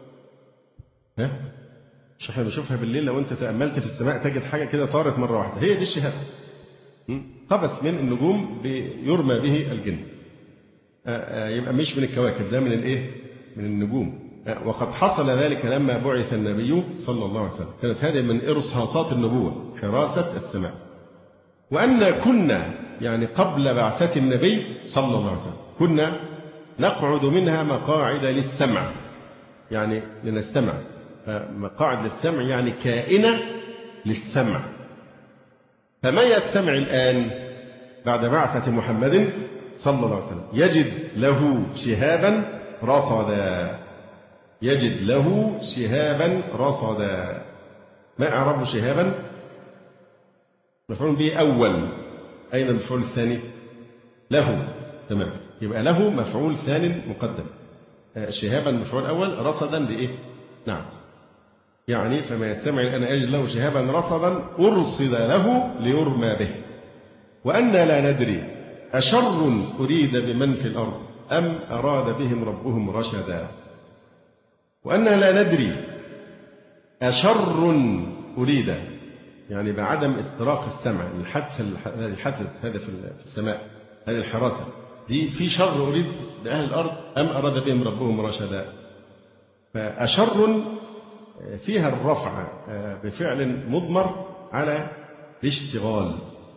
مش احنا بنشوفها بالليل لو أنت تأملت في السماء تجد حاجة كده طارت مرة واحدة، هي دي الشهاب. قبس من النجوم يرمى به الجن. يبقى مش من الكواكب، ده من الإيه؟ من النجوم. وقد حصل ذلك لما بعث النبي صلى الله عليه وسلم. كانت هذه من إرصاصات النبوة، حراسة السماء. وأن كنا يعني قبل بعثة النبي صلى الله عليه وسلم كنا نقعد منها مقاعد للسمع، يعني لنستمع. مقاعد للسمع يعني كائنة للسمع. فما يستمع الآن بعد بعثة محمد صلى الله عليه وسلم يجد له شهابا رصدا. يجد له شهابا رصدا. ما أعرب شهابا؟ مفعول به أول. أين المفعول الثاني؟ له. تمام، يبقى له مفعول ثاني مقدم. شهابا مفعول أول، رصدا لإيه؟ نعم. يعني فما يستمع الآن يجد له شهابا رصدا أرصد له ليرمى به. وأنا لا ندري أشر أريد بمن في الأرض أم أراد بهم ربهم رشدا. وأنا لا ندري أشر أريد، يعني بعدم استراق السمع، الحدث هذا في السماء، هذه الحراسة دي في شر أريد بأهل الأرض أم أراد بهم ربهم رشدا. فأشر فيها الرفع بفعل مضمر على الاشتغال.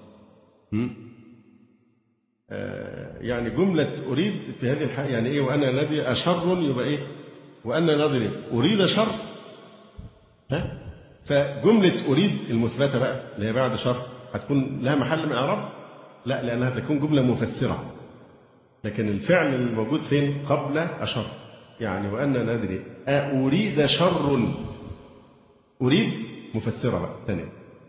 يعني جملة أريد في هذه الحالة يعني إيه؟ وأنا ندري أشر يبقى إيه؟ وأنا ندري أريد شر. فجملة أريد المثبتة بقى اللي هي بعد شر هتكون لها محل من الإعراب؟ لا، لأنها تكون جملة مفسرة. لكن الفعل الموجود فين؟ قبل أشر. يعني وأنا ندري أريد شر، أريد مفسرة بقى ثانية.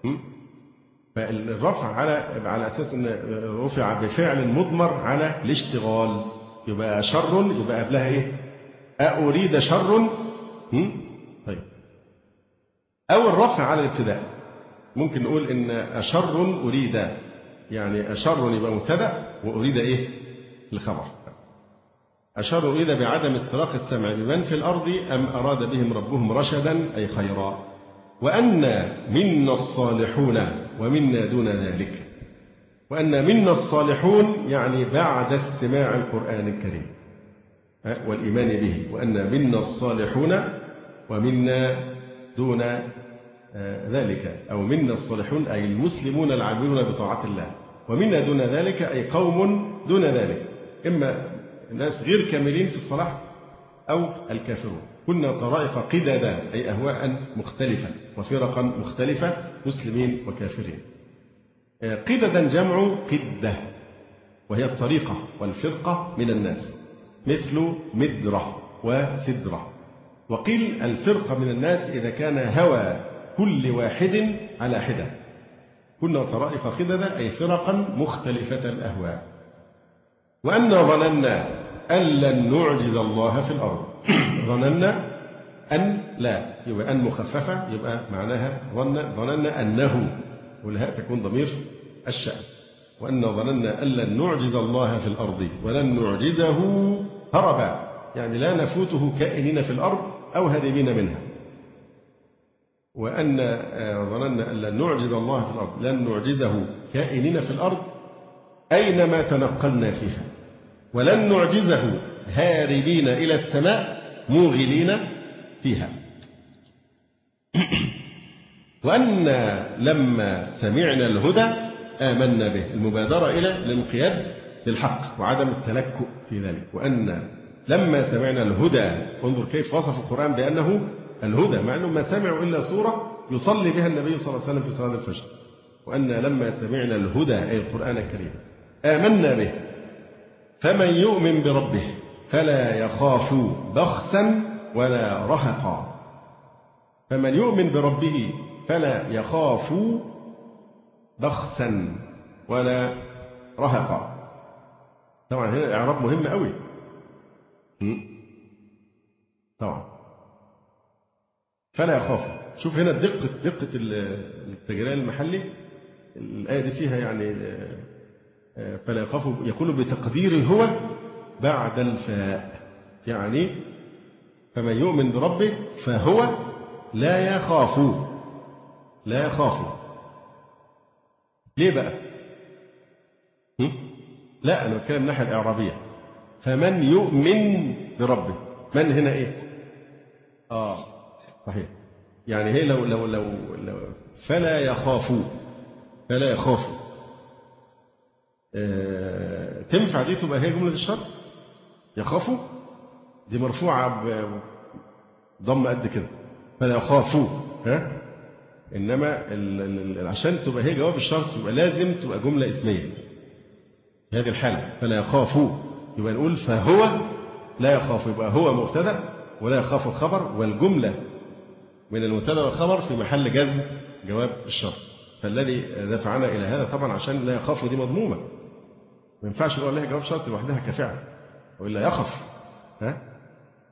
فالرفع على أساس أن رفع بفعل مضمر على الاشتغال، يبقى شر يبقى قبلها إيه؟ أريد شر. طيب، أو الرفع على الابتداء، ممكن نقول إن أشر أريد، يعني أشر يبقى مبتدأ وأريد إيه؟ الخبر. أشر أريد بعدم استراق السمع بمن في الأرض أم أراد بهم ربهم رشدا أي خيرا. وأنا منا الصالحون ومنا دون ذلك. وأنا منا الصالحون يعني بعد استماع القرآن الكريم والإيمان به. وأنا منا الصالحون ومنا دون ذلك، أو منا الصالحون أي المسلمون العاملون بطاعة الله، ومنا دون ذلك أي قوم دون ذلك، إما ناس غير كاملين في الصلاح أو الكافرون. كنا طرائق قددا أي أهواء مختلفة وفرقا مختلفة، مسلمين وكافرين. قددا جمع قدة، وهي الطريقة والفرقة من الناس، مثل مدرة وسدرة. وقيل الفرقة من الناس إذا كان هوى كل واحد على حدة. كنا طرائق قددا أي فرقا مختلفة الأهواء. وأنا ظننا أن لن نعجز الله في الأرض. ظننا أن لا، يبقى أن مخففة، يبقى معناها ظننا أنه، والهاء تكون ضمير الشأن. وأن ظننا أن لن نعجز الله في الأرض ولن نعجزه هربا، يعني لا نفوته كائنين في الأرض أو هاربين منها. وأن ظننا أن لن نعجز الله في الأرض لن نعجزه كائنين في الأرض أينما تنقلنا فيها، ولن نعجزه هاربين إلى السماء موغلين فيها. وأن لما سمعنا الهدى آمنا به، المبادرة إلى الانقياد للحق وعدم التلكؤ في ذلك. وأن لما سمعنا الهدى، انظر كيف وصف القرآن بأنه الهدى، مع أنه ما سمعوا إلا سورة يصلي بها النبي صلى الله عليه وسلم في صلاة الفجر. وأن لما سمعنا الهدى أي القرآن الكريم آمنا به، فمن يؤمن بربه فلا يخاف بخسا ولا رهقا. فمن يؤمن بربه فلا يخاف بخسا ولا رهقا. طبعا هنا الإعراب مهم قوي. طبعا فلا يخاف، شوف هنا دقة التجريد المحلي. الآية دي فيها يعني فلا يخاف، يقول بتقدير هو بعد الفاء، يعني فمن يؤمن بربه فهو لا يخاف. لا يخاف ليه بقى؟ لا، أنا بتكلم من الناحية الإعرابية. فمن يؤمن بربه، من هنا إيه؟ صحيح، يعني هي لو فلا يخافوا، فلا يخافوا تنفع دي تبقى هي جملة الشرط. يخافوا دي مرفوعة بضم قد كده، فلا يخافوا. إنما عشان تبقى هي جواب الشرط يبقى لازم تبقى جملة اسمية. في هذه الحالة فلا يخافوا يبقى نقول فهو لا يخاف، يبقى هو مبتدأ ولا يخاف الخبر، والجملة من المبتدأ والخبر في محل جزم جواب الشرط. فالذي دفعنا إلى هذا طبعا عشان لا يخاف دي مضمومة، ما ينفعش نقول لها جواب شرط لوحدها كفعل وإلا يخف.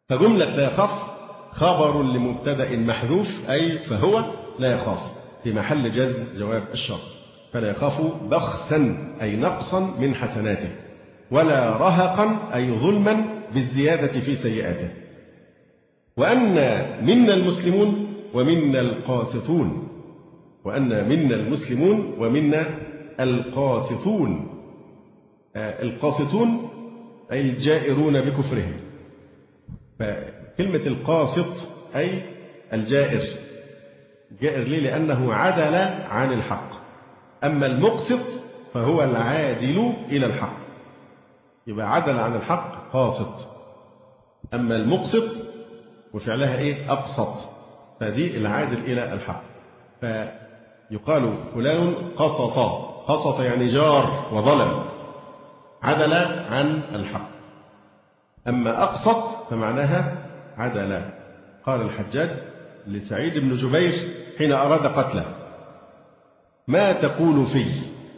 فجملة لا يخاف خبر لمبتدأ محذوف أي فهو لا يخاف في محل جزم جواب الشرط. فلا يخاف بخسا أي نقصا من حسناته، ولا رهقا أي ظلما بالزيادة في سيئاته. وأن منا المسلمون ومنا القاسطون، وأن منا المسلمون ومنا القاسطون. القاسطون أي الجائرون بكفرهم. فكلمة القاسط أي الجائر. جائر ليه؟ لأنه عدل عن الحق. أما المقسط فهو العادل إلى الحق، يبقى عدل عن الحق قاسط. أما المقسط وفعلها إيه؟ أقسط، فدي العادل إلى الحق. فيقال فلان قسط، قسط يعني جار وظلم، عدل عن الحق. أما أقسط فمعناها عدل. قال الحجاج لسعيد بن جبير حين أراد قتله: ما تقول في؟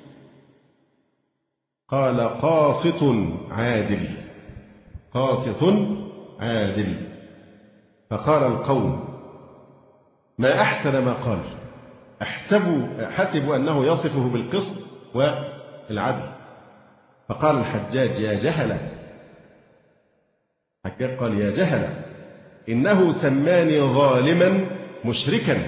قال: قاسط عادل، قاسط عادل. فقال القوم: ما أحسن ما قال، حسبوا أنه يصفه بالقسط والعدل. فقال الحجاج: يا جهلة. الحجاج قال: يا جهلة، إنه سماني ظالما مشركا.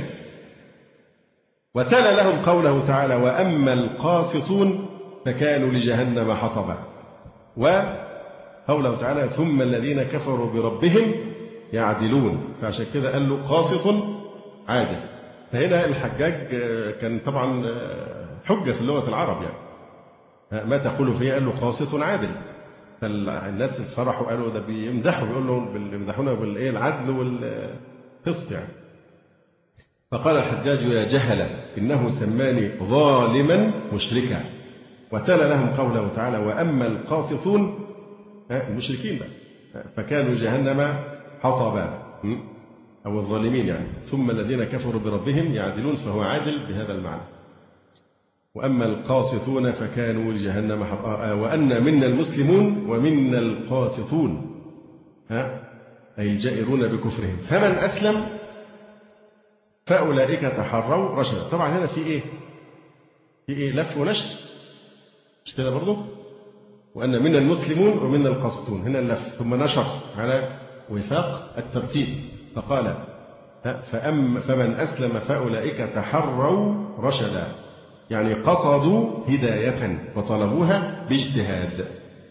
وتلا لهم قوله تعالى: وأما القاسطون فكانوا لجهنم حطبا. وقوله تعالى: ثم الذين كفروا بربهم يعدلون. فعشان كده قال له قاسط عادل. فهنا الحجاج كان طبعا حجة في اللغة العرب يعني. ما تقول فيه؟ قال له قاسط عادل. فالناس فرحوا قالوا ده بيمدحوا، بيمدحونا بالإيه؟ العدل والقسط يعني. فقال الحجاج: يا جهلة، إنه سماني ظالما مشركا. وتلا لهم قوله تعالى: وأما القاسطون، المشركين بقى، فكانوا جهنم حطبا، أو الظالمين يعني. ثم الذين كفروا بربهم يعدلون، فهو عادل بهذا المعنى. وأما القاسطون فكانوا لجهنم حطبا. وأن منا المسلمون ومنا القاسطون، أي الجائرون بكفرهم. فمن أسلم فأولئك تحروا رشدا. طبعا هنا في إيه؟ في إيه؟ لف ونشر، مش كده برضه؟ وأن منا المسلمون ومنا القاسطون، هنا اللف ثم نشر على وفاق الترتيب. فقال: فمن أسلم فأولئك تحروا رشدا، يعني قصدوا هداية وطلبوها باجتهاد.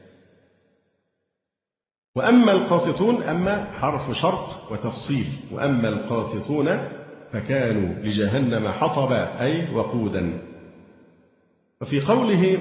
وأما القاسطون، أما حرف شرط وتفصيل. وأما القاسطون فكانوا لجهنم حطبا أي وقودا. وفي قوله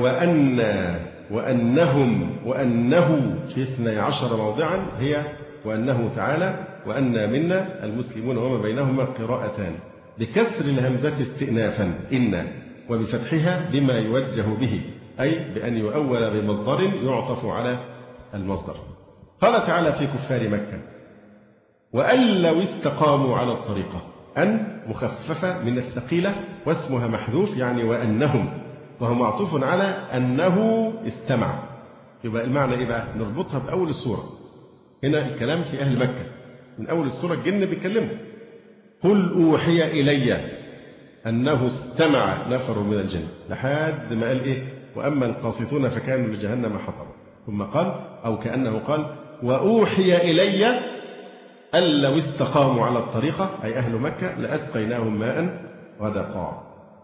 وأنهم وأنه في 12 موضعا هي وأنه تعالى وأن منا المسلمون وما بينهما قراءتان بكسر الهمزة استئنافا إن، وبفتحها بما يوجه به، أي بأن يؤول بمصدر يعطف على المصدر. قال تعالى في كفار مكة: وأن لو استقاموا على الطريقة. أن مخففة من الثقيلة واسمها محذوف، يعني وأنهم، وهو معطوف على أنه استمع. يبقى المعنى إيه بقى؟ نربطها بأول السورة. هنا الكلام في أهل مكة، من أول السورة الجن بيتكلموا: قل أوحي إلي أنه استمع نفر من الجن، لحد ما قال إيه؟ وأما القاسطون فكانوا لجهنم حطبا. ثم قال أو كأنه قال: وأوحي إلي أن لو استقاموا على الطريقة، أي أهل مكة، لأسقيناهم ماء غدقا.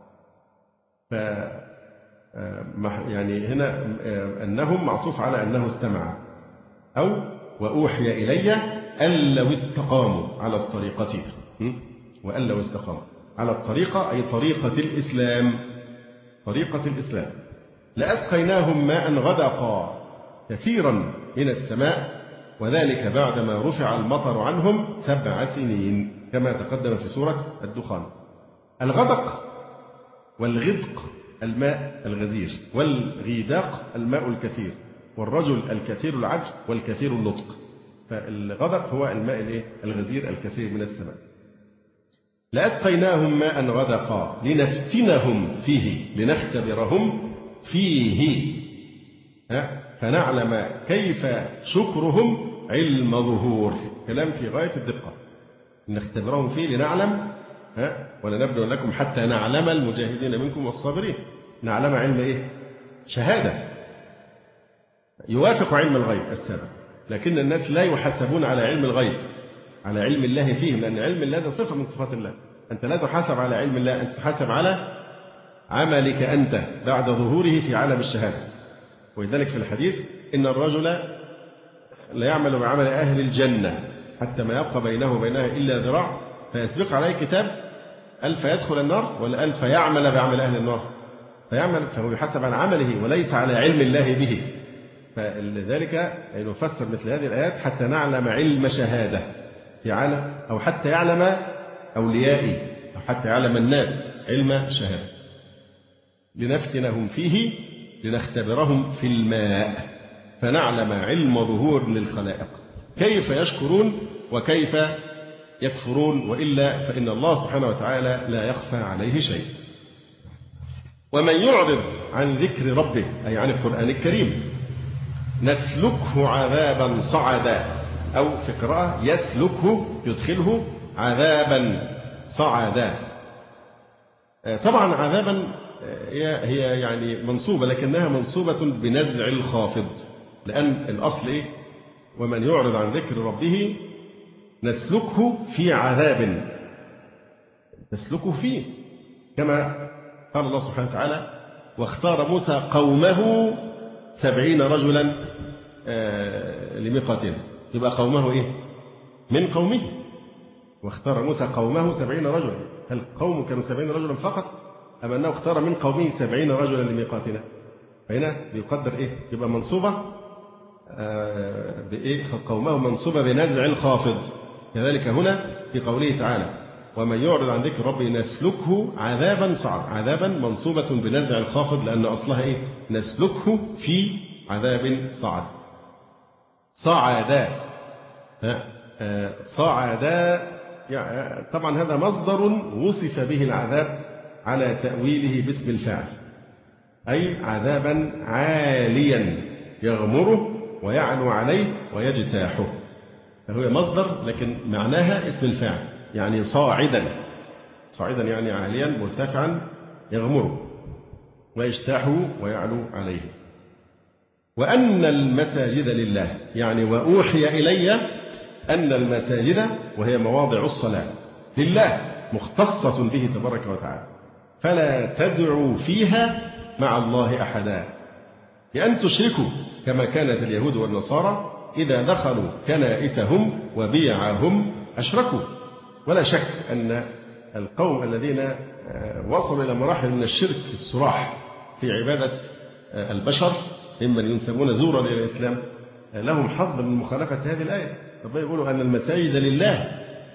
يعني هنا أنهم معطوف على أنه استمع، أو وأوحي إلي أن لو استقاموا على الطريقة. وأن لو استقاموا على الطريقة أي طريقة الإسلام، طريقة الإسلام، لأسقيناهم ماء غدقا كثيرا من السماء، وذلك بعدما رفع المطر عنهم 7 سنين، كما تقدم في سورة الدخان. الغدق والغدق الماء الغزير، والغيداق الماء الكثير، والرجل الكثير العجز والكثير النطق. فالغدق هو الماء الغزير الكثير من السماء. لأسقيناهم ماء غدقا لنفتنهم فيه، لنختبرهم فيه، فنعلم كيف شكرهم علم ظهور. كلام في غاية الدقة. نختبرهم فيه لنعلم ولنبلونكم حتى نعلم المجاهدين منكم والصابرين. نعلم علم إيه؟ شهادة يوافق علم الغيب السابق، لكن الناس لا يحاسبون على علم الغيب، على علم الله فيهم، لأن علم الله ده صفة من صفات الله. أنت لا تحاسب على علم الله، أنت تحاسب على عملك أنت بعد ظهوره في عالم الشهادة. ولذلك في الحديث إن الرجل لا يعمل بعمل أهل الجنة حتى ما يبقى بينه وبينها إلا ذراع فيسبق عليه كتاب فيدخل النار، ولا فيعمل بعمل أهل النار؟ فيعمل، فهو يحاسب على عمله وليس على علم الله به. فلذلك نفسر مثل هذه الآيات حتى نعلم علم شهادة في عالم، أو حتى يعلم أوليائي، أو حتى يعلم الناس علم شهادة، لنفتنهم فيه لنختبرهم في الماء فنعلم علم ظهور للخلائق كيف يشكرون وكيف يكفرون، وإلا فإن الله سبحانه وتعالى لا يخفى عليه شيء. ومن يعرض عن ذكر ربه أي عن القرآن الكريم نسلكه عذابا صعدا، أو في قراءة يسلكه يدخله عذابا صعدا. طبعا عذابا هي يعني منصوبة، لكنها منصوبة بنزع الخافض، لأن الأصل إيه؟ ومن يعرض عن ذكر ربه نسلكه في عذاب، نسلكه فيه، كما قال الله سبحانه وتعالى واختار موسى قومه 70 رجلا لميقاتنا. يبقى قومه إيه؟ من قومه. واختار موسى قومه 70 رجلا. هل قومه كانوا 70 رجلا فقط؟ أم أنه اختار من قومه 70 رجلا لميقاتنا؟ فهنا بيقدر إيه؟ يبقى منصوبة بإيه؟ قومه منصوبة بنزع الخافض. كذلك هنا في قوله تعالى ومن يعرض عن ذكر ربه نسلكه عذابا صعدا. عذابا منصوبة بنزع الخافض لأن أصلها إيه؟ نسلكه في عذاب صعد. صعدا صعدا يعني طبعا هذا مصدر وصف به العذاب على تأويله باسم الفاعل، أي عذابا عاليا يغمره ويعلو عليه ويجتاحه. فهو مصدر لكن معناها اسم الفاعل، يعني صاعدا. صاعدا يعني عاليا مرتفعا يغمره ويجتاحه ويعلو عليه. وأن المساجد لله، يعني وأوحي إلي أن المساجد وهي مواضع الصلاة لله مختصة به تبارك وتعالى، فلا تدعوا فيها مع الله أحدا، بأن تشركوا كما كانت اليهود والنصارى إذا دخلوا كنائسهم وبيعهم أشركوا. ولا شك أن القوم الذين وصلوا إلى مراحل من الشرك الصراح في عبادة البشر ممن ينسبون زورا إلى الإسلام لهم حظ من مخالفة هذه الآية. ربنا يقولوا أن المساجد لله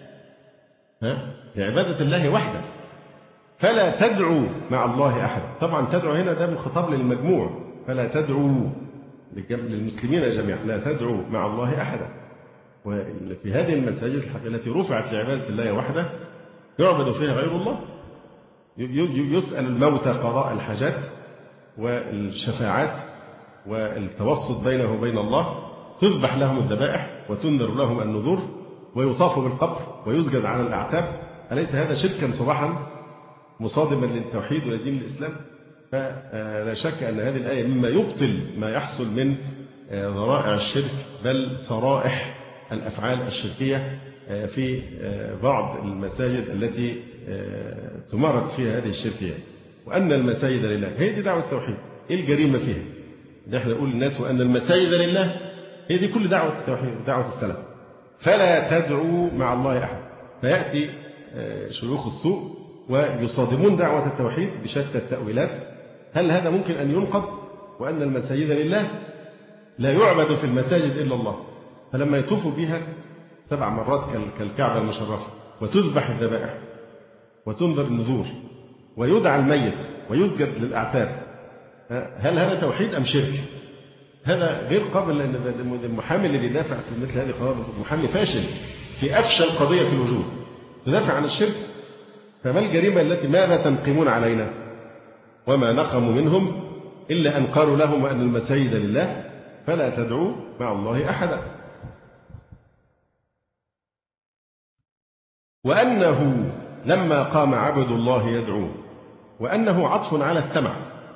لعبادة الله وحده فلا تدعوا مع الله أحد. طبعا تدعو هنا ده بالخطاب للمجموع، فلا تدعوا للمسلمين جميعا، لا تدعوا مع الله أحدا. وفي هذه المساجد التي رفعت لعبادة الله وحده يعبد فيها غير الله، يسأل الموتى قضاء الحاجات والشفاعات والتوسط بينه وبين الله، تذبح لهم الذبائح وتنذر لهم النذور ويطاف بالقبر ويسجد على الأعتاب. أليس هذا شركا صباحا مصادما للتوحيد ولدين الإسلام؟ فلا شك أن هذه الآية مما يبطل ما يحصل من ذرائع الشرك، بل صرائح الأفعال الشركية في بعض المساجد التي تمارس فيها هذه الشركيات. وأن المساجد لله، هي دي دعوة التوحيد. إيه الجريمة فيها؟ نحن نقول للناس وأن المساجد لله، هي دي كل دعوة التوحيد ودعوة السلام. فلا تدعوا مع الله أحد. فيأتي شيوخ السوء ويصادمون دعوة التوحيد بشتى التأويلات. هل هذا ممكن أن ينقض؟ وأن المساجد لله لا يعبد في المساجد إلا الله. فلما يطوفوا بها 7 مرات كالكعبة المشرفة وتذبح الذبائح وتنذر النذور ويدعى الميت ويسجد للأعتاب، هل هذا توحيد أم شرك؟ هذا غير قابل، لأن المحامي اللي بيدافع في مثل هذه القضايا محامي فاشل في أفشل قضية في الوجود، تدافع عن الشرك. فما الجريمة التي ماذا تنقمون علينا؟ وما نقموا منهم إلا أن قالوا لهم أن المساجد لله فلا تدعوا مع الله أحدا. وأنه لما قام عبد الله يدعوه، وأنه عطف على السمع،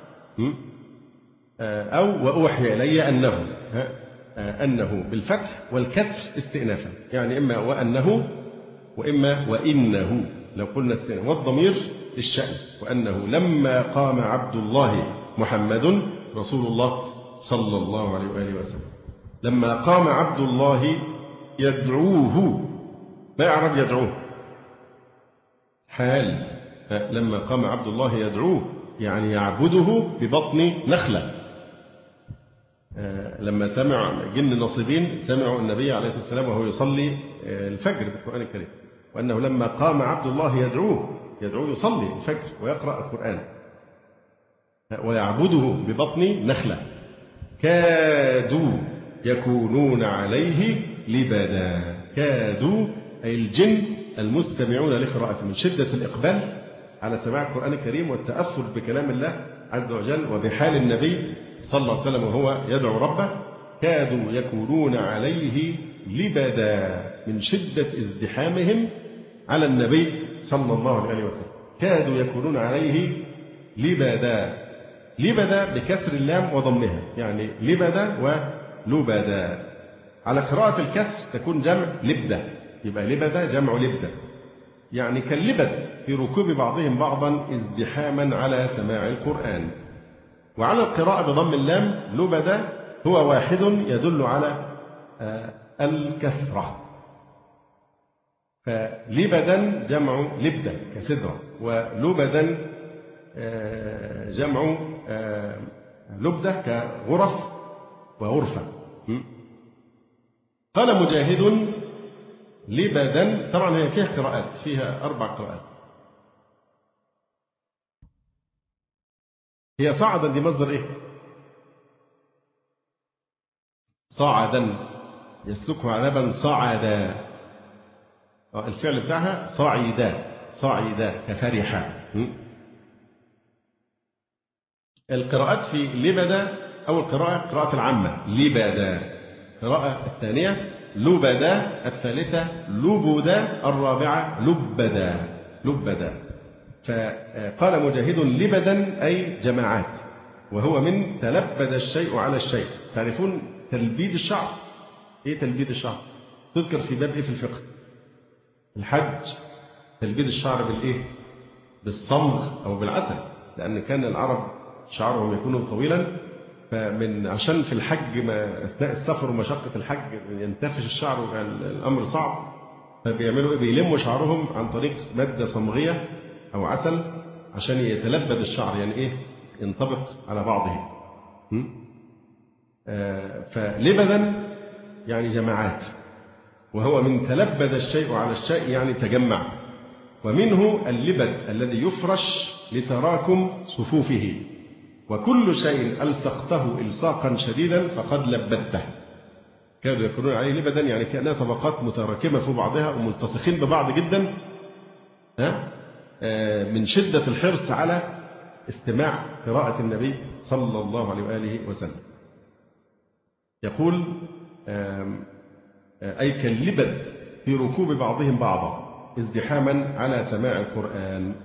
أو وأوحي إلي أنه، أنه بالفتح والكسر استئنافا، يعني إما وأنه وإما وإنه لو قلنا استئناف، والضمير للشأن، وأنه لما قام عبد الله محمد رسول الله صلى الله عليه وآله وسلم، لما قام عبد الله يدعوه، ما يعرف يدعوه حال، لما قام عبد الله يدعوه يعني يعبده ببطن نخلة. لما سمع جن نصيبين سمعوا النبي عليه الصلاة والسلام وهو يصلي الفجر بالقرآن الكريم، وأنه لما قام عبد الله يدعوه يصلي الفجر ويقرأ القرآن ويعبده ببطن نخلة، كادوا يكونون عليه لبدا. كادوا أي الجن المستمعون لقراءته من شدة الإقبال على سماع القرآن الكريم والتأثر بكلام الله عز وجل وبحال النبي صلى الله عليه وسلم وهو يدعو ربه، كادوا يكونون عليه لبدا من شدة ازدحامهم على النبي صلى الله عليه وسلم. كادوا يكونون عليه لبدا، لبدا بكسر اللام وضمها، يعني لبدا ولبدا. على قراءة الكسر تكون جمع لبدة، يبقى لبدا جمع لبدة، يعني كاللبد في ركوب بعضهم بعضا ازدحاما على سماع القرآن. وعلى القراءة بضم اللام لبدا هو واحد يدل على الكثرة، فلبدا جمع لبدة كسدرة، ولبدا جمع لبدة كغرف وغرفة. قال مجاهد لبدا، طبعا هي فيها قراءات، فيها 4 قراءات. هي صعدا دي مصدر ايه؟ صعدا يسلكه عنبا صعدا، الفعل بتاعها صعدا، صعدا كفرحا. القراءات في لبدا أول قراءة العامة لبدا، القراءة الثانية لبدا، الثالثة لبدا، الرابعة لبدا، لبدا. فقال مجاهد لبدا أي جماعات، وهو من تلبد الشيء على الشيء. تعرفون تلبيد الشعر؟ إيه تلبيد الشعر؟ تذكر في باب إيه في الفقه؟ الحج، تلبيد الشعر بالإيه؟ بالصمغ أو بالعسل، لأن كان العرب شعرهم يكون طويلا، فمن عشان في الحج أثناء السفر ومشقة الحج ينتفش الشعر وكان الأمر صعب، فبيعملوا إيه؟ بيلموا شعرهم عن طريق مادة صمغية أو عسل عشان يتلبد الشعر، يعني إيه؟ ينطبق على بعضه. فلبدا يعني جماعات، وهو من تلبد الشيء على الشيء يعني تجمع، ومنه اللبد الذي يفرش لتراكم صفوفه، وكل شيء ألصقته إلصاقا شديدا فقد لبدته. كانوا يكونون عليه لبدا يعني كأنها طبقات متراكمة في بعضها وملتصقين ببعض جدا، من شدة الحرص على استماع قراءة النبي صلى الله عليه وآله وسلم. يقول أي كاللبد في ركوب بعضهم بعضا ازدحاما على سماع القرآن،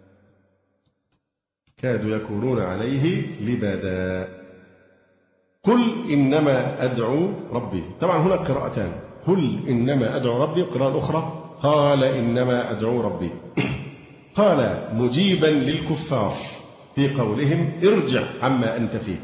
كادوا يكونون عليه لبدا. قل إنما أدعو ربي، طبعا هنا قراءتان، قل إنما أدعو ربي، قراءة أخرى قال إنما أدعو ربي. قال مجيبا للكفار في قولهم ارجع عما أنت فيه،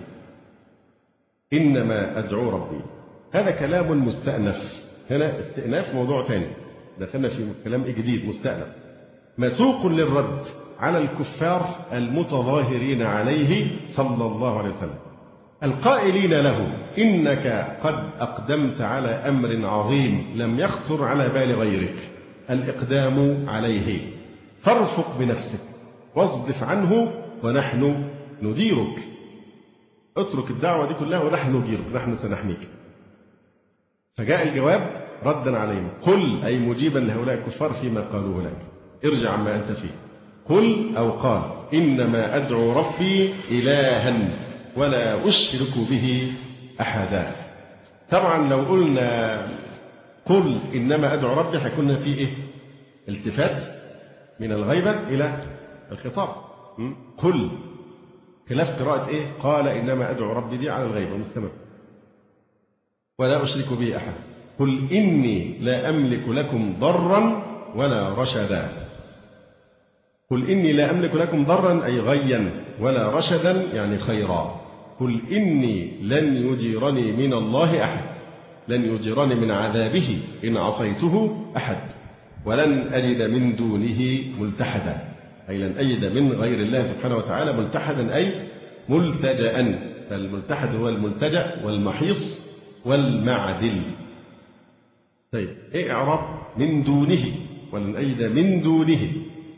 إنما أدعو ربي، هذا كلام مستأنف، هنا استئناف موضوع ثاني، دخلنا في كلام جديد مستأنف، مسوق للرد على الكفار المتظاهرين عليه صلى الله عليه وسلم، القائلين له إنك قد أقدمت على أمر عظيم لم يخطر على بال غيرك الإقدام عليه، فارفق بنفسك واصدف عنه ونحن نديرك. اترك الدعوة دي كلها ونحن نديرك، نحن سنحميك. فجاء الجواب ردا عليهم، قل أي مجيبا لهؤلاء الكفار فيما قالوه لك، ارجع عما أنت فيه. قل أو قال إنما أدعو ربي إلها ولا أشرك به أحدا. طبعا لو قلنا قل إنما أدعو ربي هيكون في إيه؟ التفات من الغيبة إلى الخطاب. قل، خلاف قراءة إيه؟ قال إنما أدعو ربي دي على الغيبة مستمر، ولا أشرك به أحد. قل إني لا أملك لكم ضرا ولا رشدا. قل إني لا أملك لكم ضرا أي غيا، ولا رشدا يعني خيرا. قل إني لن يجيرني من الله أحد، لن يجيرني من عذابه إن عصيته أحد، ولن أجد من دونه ملتحدا، أي لن أجد من غير الله سبحانه وتعالى ملتحدا أي ملتجأ. فالملتحد هو الملتجأ والمحيص والمعدل. طيب إيه إعراب من دونه؟ ولن أجد من دونه.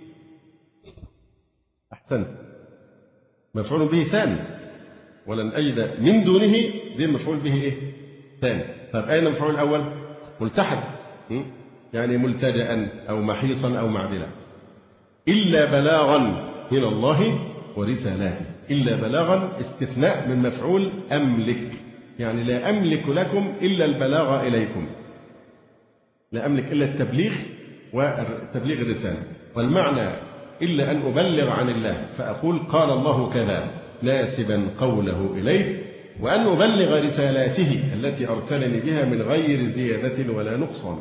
أحسن، مفعول به ثاني، ولن أجد من دونه دي مفعول به إيه؟ ثاني. طيب أين المفعول الأول؟ ملتحد، يعني ملتجأ أو محيصا أو معدلا. إلا بلاغا من الله ورسالاته. إلا بلاغا استثناء من مفعول أملك، يعني لا أملك لكم إلا البلاغ إليكم، لا أملك إلا التبليغ وتبليغ الرسالة. والمعنى إلا أن أبلغ عن الله فأقول قال الله كذا ناسبا قوله إليه، وأن أبلغ رسالاته التي أرسلني بها من غير زيادة ولا نقصان.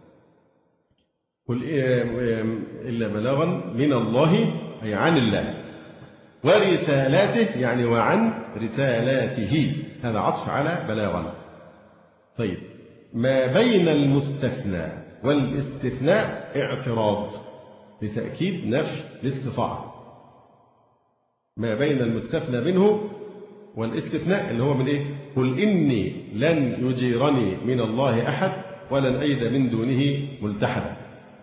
قل إلا بلاغا من الله أي عن الله، ورسالاته يعني وعن رسالاته، هذا عطف على بلاغا. طيب ما بين المستثنى والاستثناء اعتراض لتأكيد نفي الاستطاعة. ما بين المستثنى منه والاستثناء اللي هو من إيه؟ قل إني لن يجيرني من الله أحد ولن أجد من دونه ملتحدا.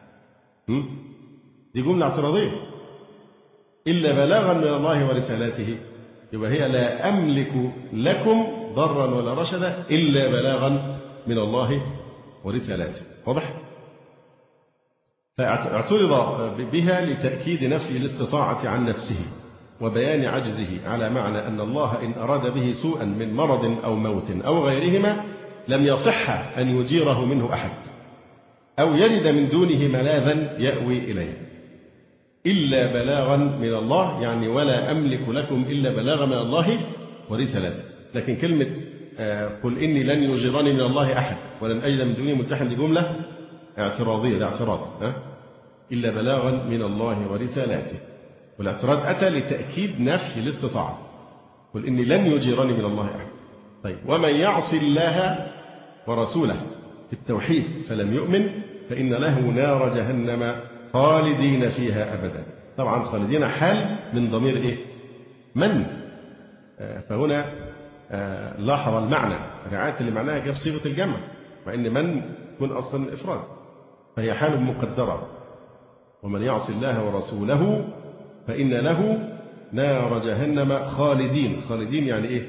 دي جملة اعتراضية. إلا بلاغا من الله ورسالاته، يبقى هي لا أملك لكم ضرا ولا رشدا إلا بلاغا من الله ورسالاته. واضح؟ فاعترض بها لتأكيد نفي الاستطاعة عن نفسه وبيان عجزه، على معنى أن الله إن أراد به سوءا من مرض أو موت أو غيرهما لم يصح أن يجيره منه أحد أو يجد من دونه ملاذا يأوي إليه. إلا بلاغا من الله يعني ولا أملك لكم إلا بلاغا من الله ورسالته. لكن كلمة قل إني لن يجيرني من الله أحد ولن أجد من دونه ملتحدا دي جملة اعتراضية، ده اعتراض. إلا بلاغا من الله ورسالاته، والاعتراض أتى لتأكيد نفي الاستطاعة. قل إني لن يجيرني من الله أحد. طيب ومن يعص الله ورسوله في التوحيد فلم يؤمن فإن له نار جهنم خالدين فيها أبدا. طبعا خالدين حال من ضمير إيه؟ من. فهنا لاحظ المعنى، رعاية اللي معناها جاب صيغة الجمع، مع إن من تكون أصلا الإفراد، فهي حال مقدرة. ومن يعص الله ورسوله فإن له نار جهنم خالدين. خالدين يعني إيه؟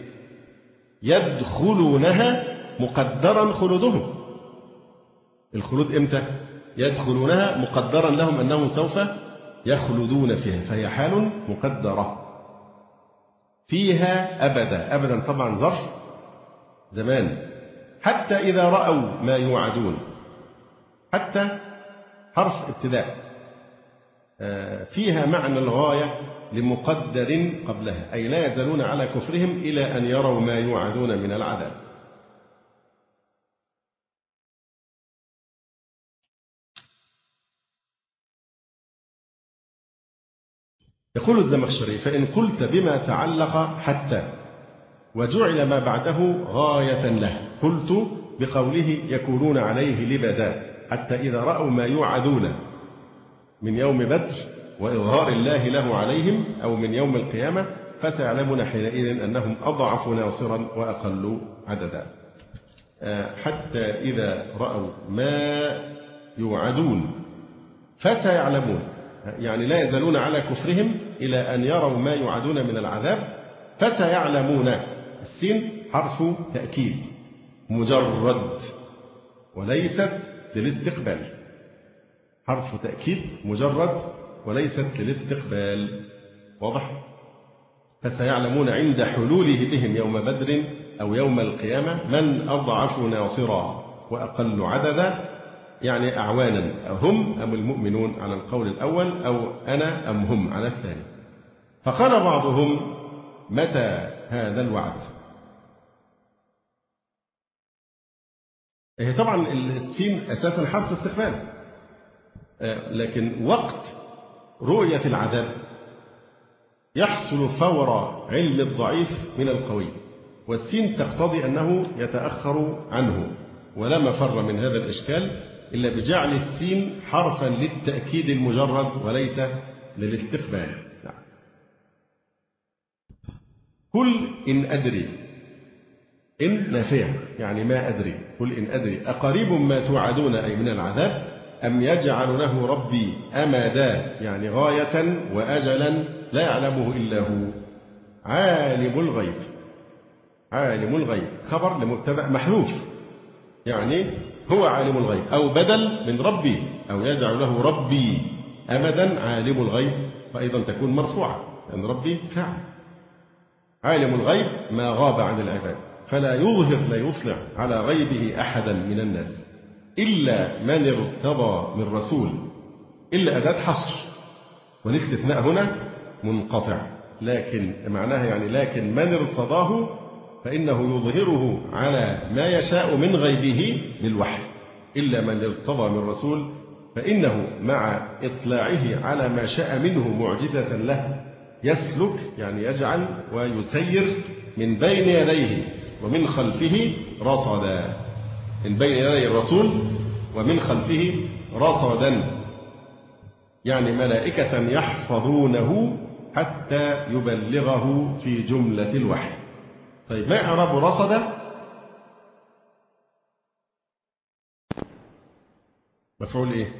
يدخلونها مقدرا خلودهم. الخلود إمتى؟ يدخلونها مقدرا لهم أنهم سوف يخلدون فيها، فهي حال مقدرة. فيها أبدا. أبدا طبعا ظرف زمان. حتى إذا رأوا ما يوعدون. حتى حرف ابتداء. فيها معنى الغاية لمقدر قبلها، أي لا يزالون على كفرهم إلى أن يروا ما يوعدون من العذاب. يقول الزمخشري فإن قلت بما تعلق حتى وجعل ما بعده غاية له قلت بقوله يكونون عليه لبدا حتى إذا رأوا ما يوعدون من يوم بدر وإظهار الله له عليهم أو من يوم القيامة فسيعلمون حينئذ أنهم أضعف ناصرا وأقل عددا. حتى إذا رأوا ما يوعدون فسيعلمون، يعني لا يزالون على كفرهم إلى أن يروا ما يوعدون من العذاب. فسيعلمون، السين حرف تأكيد مجرد وليست للاستقبال، حرف تأكيد مجرد وليست للاستقبال. واضح؟ فسيعلمون عند حلوله بهم يوم بدر أو يوم القيامة من أضعف ناصرا وأقل عددا. يعني أعوانا، هم أم المؤمنون على القول الأول، أو أنا أم هم على الثاني. فقال بعضهم متى هذا الوعد؟ طبعا السين أساسا حرف استقبال، لكن وقت رؤية العذاب يحصل فور علم الضعيف من القوي، والسين تقتضي أنه يتأخر عنه، ولا مفر من هذا الإشكال إلا بجعل السين حرفا للتأكيد المجرد وليس للاستقبال. قل إن أدري، إن نافية يعني ما أدري، قل إن أدري أقريب ما توعدون أي من العذاب أم يجعل له ربي أمدا يعني غاية وأجلا لا يعلمه إلا هو عالم الغيب. عالم الغيب خبر لمبتدأ محذوف، يعني هو عالم الغيب، أو بدل من ربي، أو يجعل له ربي أمدا عالم الغيب، وأيضا تكون مرفوعة لأن ربي فعل. عالم الغيب ما غاب عن العباد فلا يظهر لا يطلع على غيبه أحدا من الناس إلا من ارتضى من رسول، إلا أداة حصر، والاستثناء هنا منقطع، لكن معناها يعني لكن من ارتضاه فإنه يظهره على ما يشاء من غيبه بالوحي، إلا من ارتضى من رسول فإنه مع إطلاعه على ما شاء منه معجزة له يسلك يعني يجعل ويسير من بين يديه ومن خلفه رصدا، من بين يدي الرسول ومن خلفه رصدا، يعني ملائكة يحفظونه حتى يبلغه في جملة الوحي. طيب ما إعراب رصد؟ مفعول إيه؟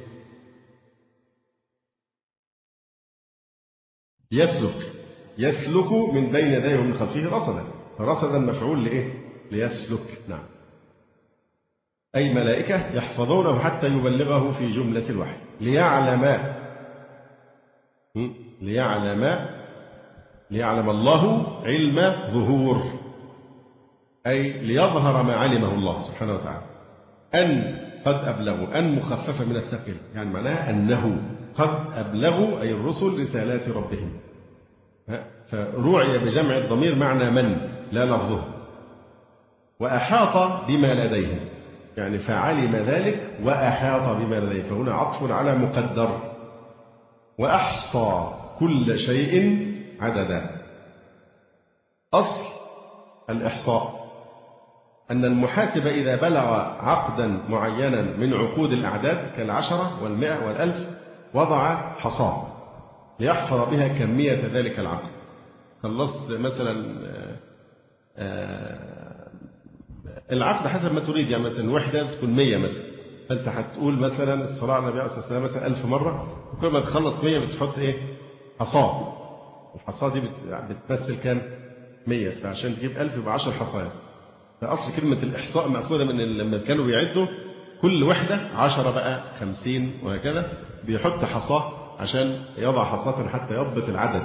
يسلك، يسلك من بين يديه ومن خلفه رصدا، فرصدا مفعول لإيه؟ ليسلك. نعم، أي ملائكة يحفظونه حتى يبلغه في جملة الوحي. ليعلم الله علم ظهور، أي ليظهر ما علمه الله سبحانه وتعالى. أن قد أبلغوا، أن مخففة من الثقيل، يعني معناها أنه قد أبلغوا أي الرسل رسالات ربهم، فروعي بجمع الضمير معنى من لا لفظه. وأحاط بما لديهم، يعني فعلم ذلك وأحاط بما لديهم، فهنا عطف على مقدر. وأحصى كل شيء عددا. أصل الإحصاء أن المحاسب إذا بلغ عقدا معينا من عقود الأعداد كالعشرة والمئة والألف وضع حصاه ليحفظ بها كمية ذلك العقد. خلصت مثلا العقد حسب ما تريد، يعني مثلا وحدة تكون 100 مثلا، فأنت هتقول مثلا الصلاة على النبي عليه الصلاة والسلام مثلا 1000 مرة، وكل ما تخلص 100 بتحط إيه؟ حصاه. الحصاه دي بتمثل كام؟ 100، فعشان تجيب 1000 يبقى 10 حصايات. فأصل كلمة الإحصاء مأخوذة من لما كانوا بيعدوا كل وحدة 10 بقى 50 وهكذا، بيحط حصاه عشان يضع حصاة حتى يضبط العدد.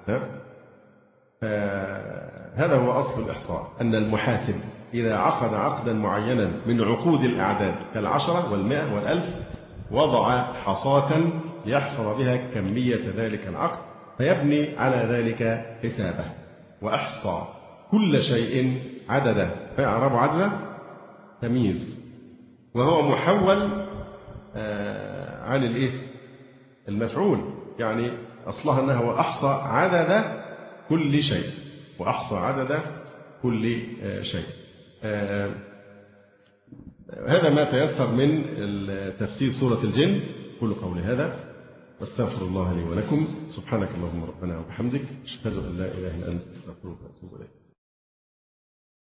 هذا هو أصل الإحصاء، أن المحاسب إذا عقد عقدا معينا من عقود الأعداد كالعشرة والمئة والألف وضع حصاة ليحفظ بها كمية ذلك العقد فيبني على ذلك حسابه. وأحصى كل شيء عددا، فإعراب عددا تمييز، وهو محول عن الإيه؟ المفعول، يعني أصلها أنها وأحصى عدد كل شيء، وأحصى عدد كل شيء. هذا ما تيسر من تفسير سورة الجن. كل قولي هذا واستغفر الله لي ولكم. سبحانك اللهم ربنا وبحمدك، أشهد أن لا إله إلا أنت، أستغفرك وأتوب إليك.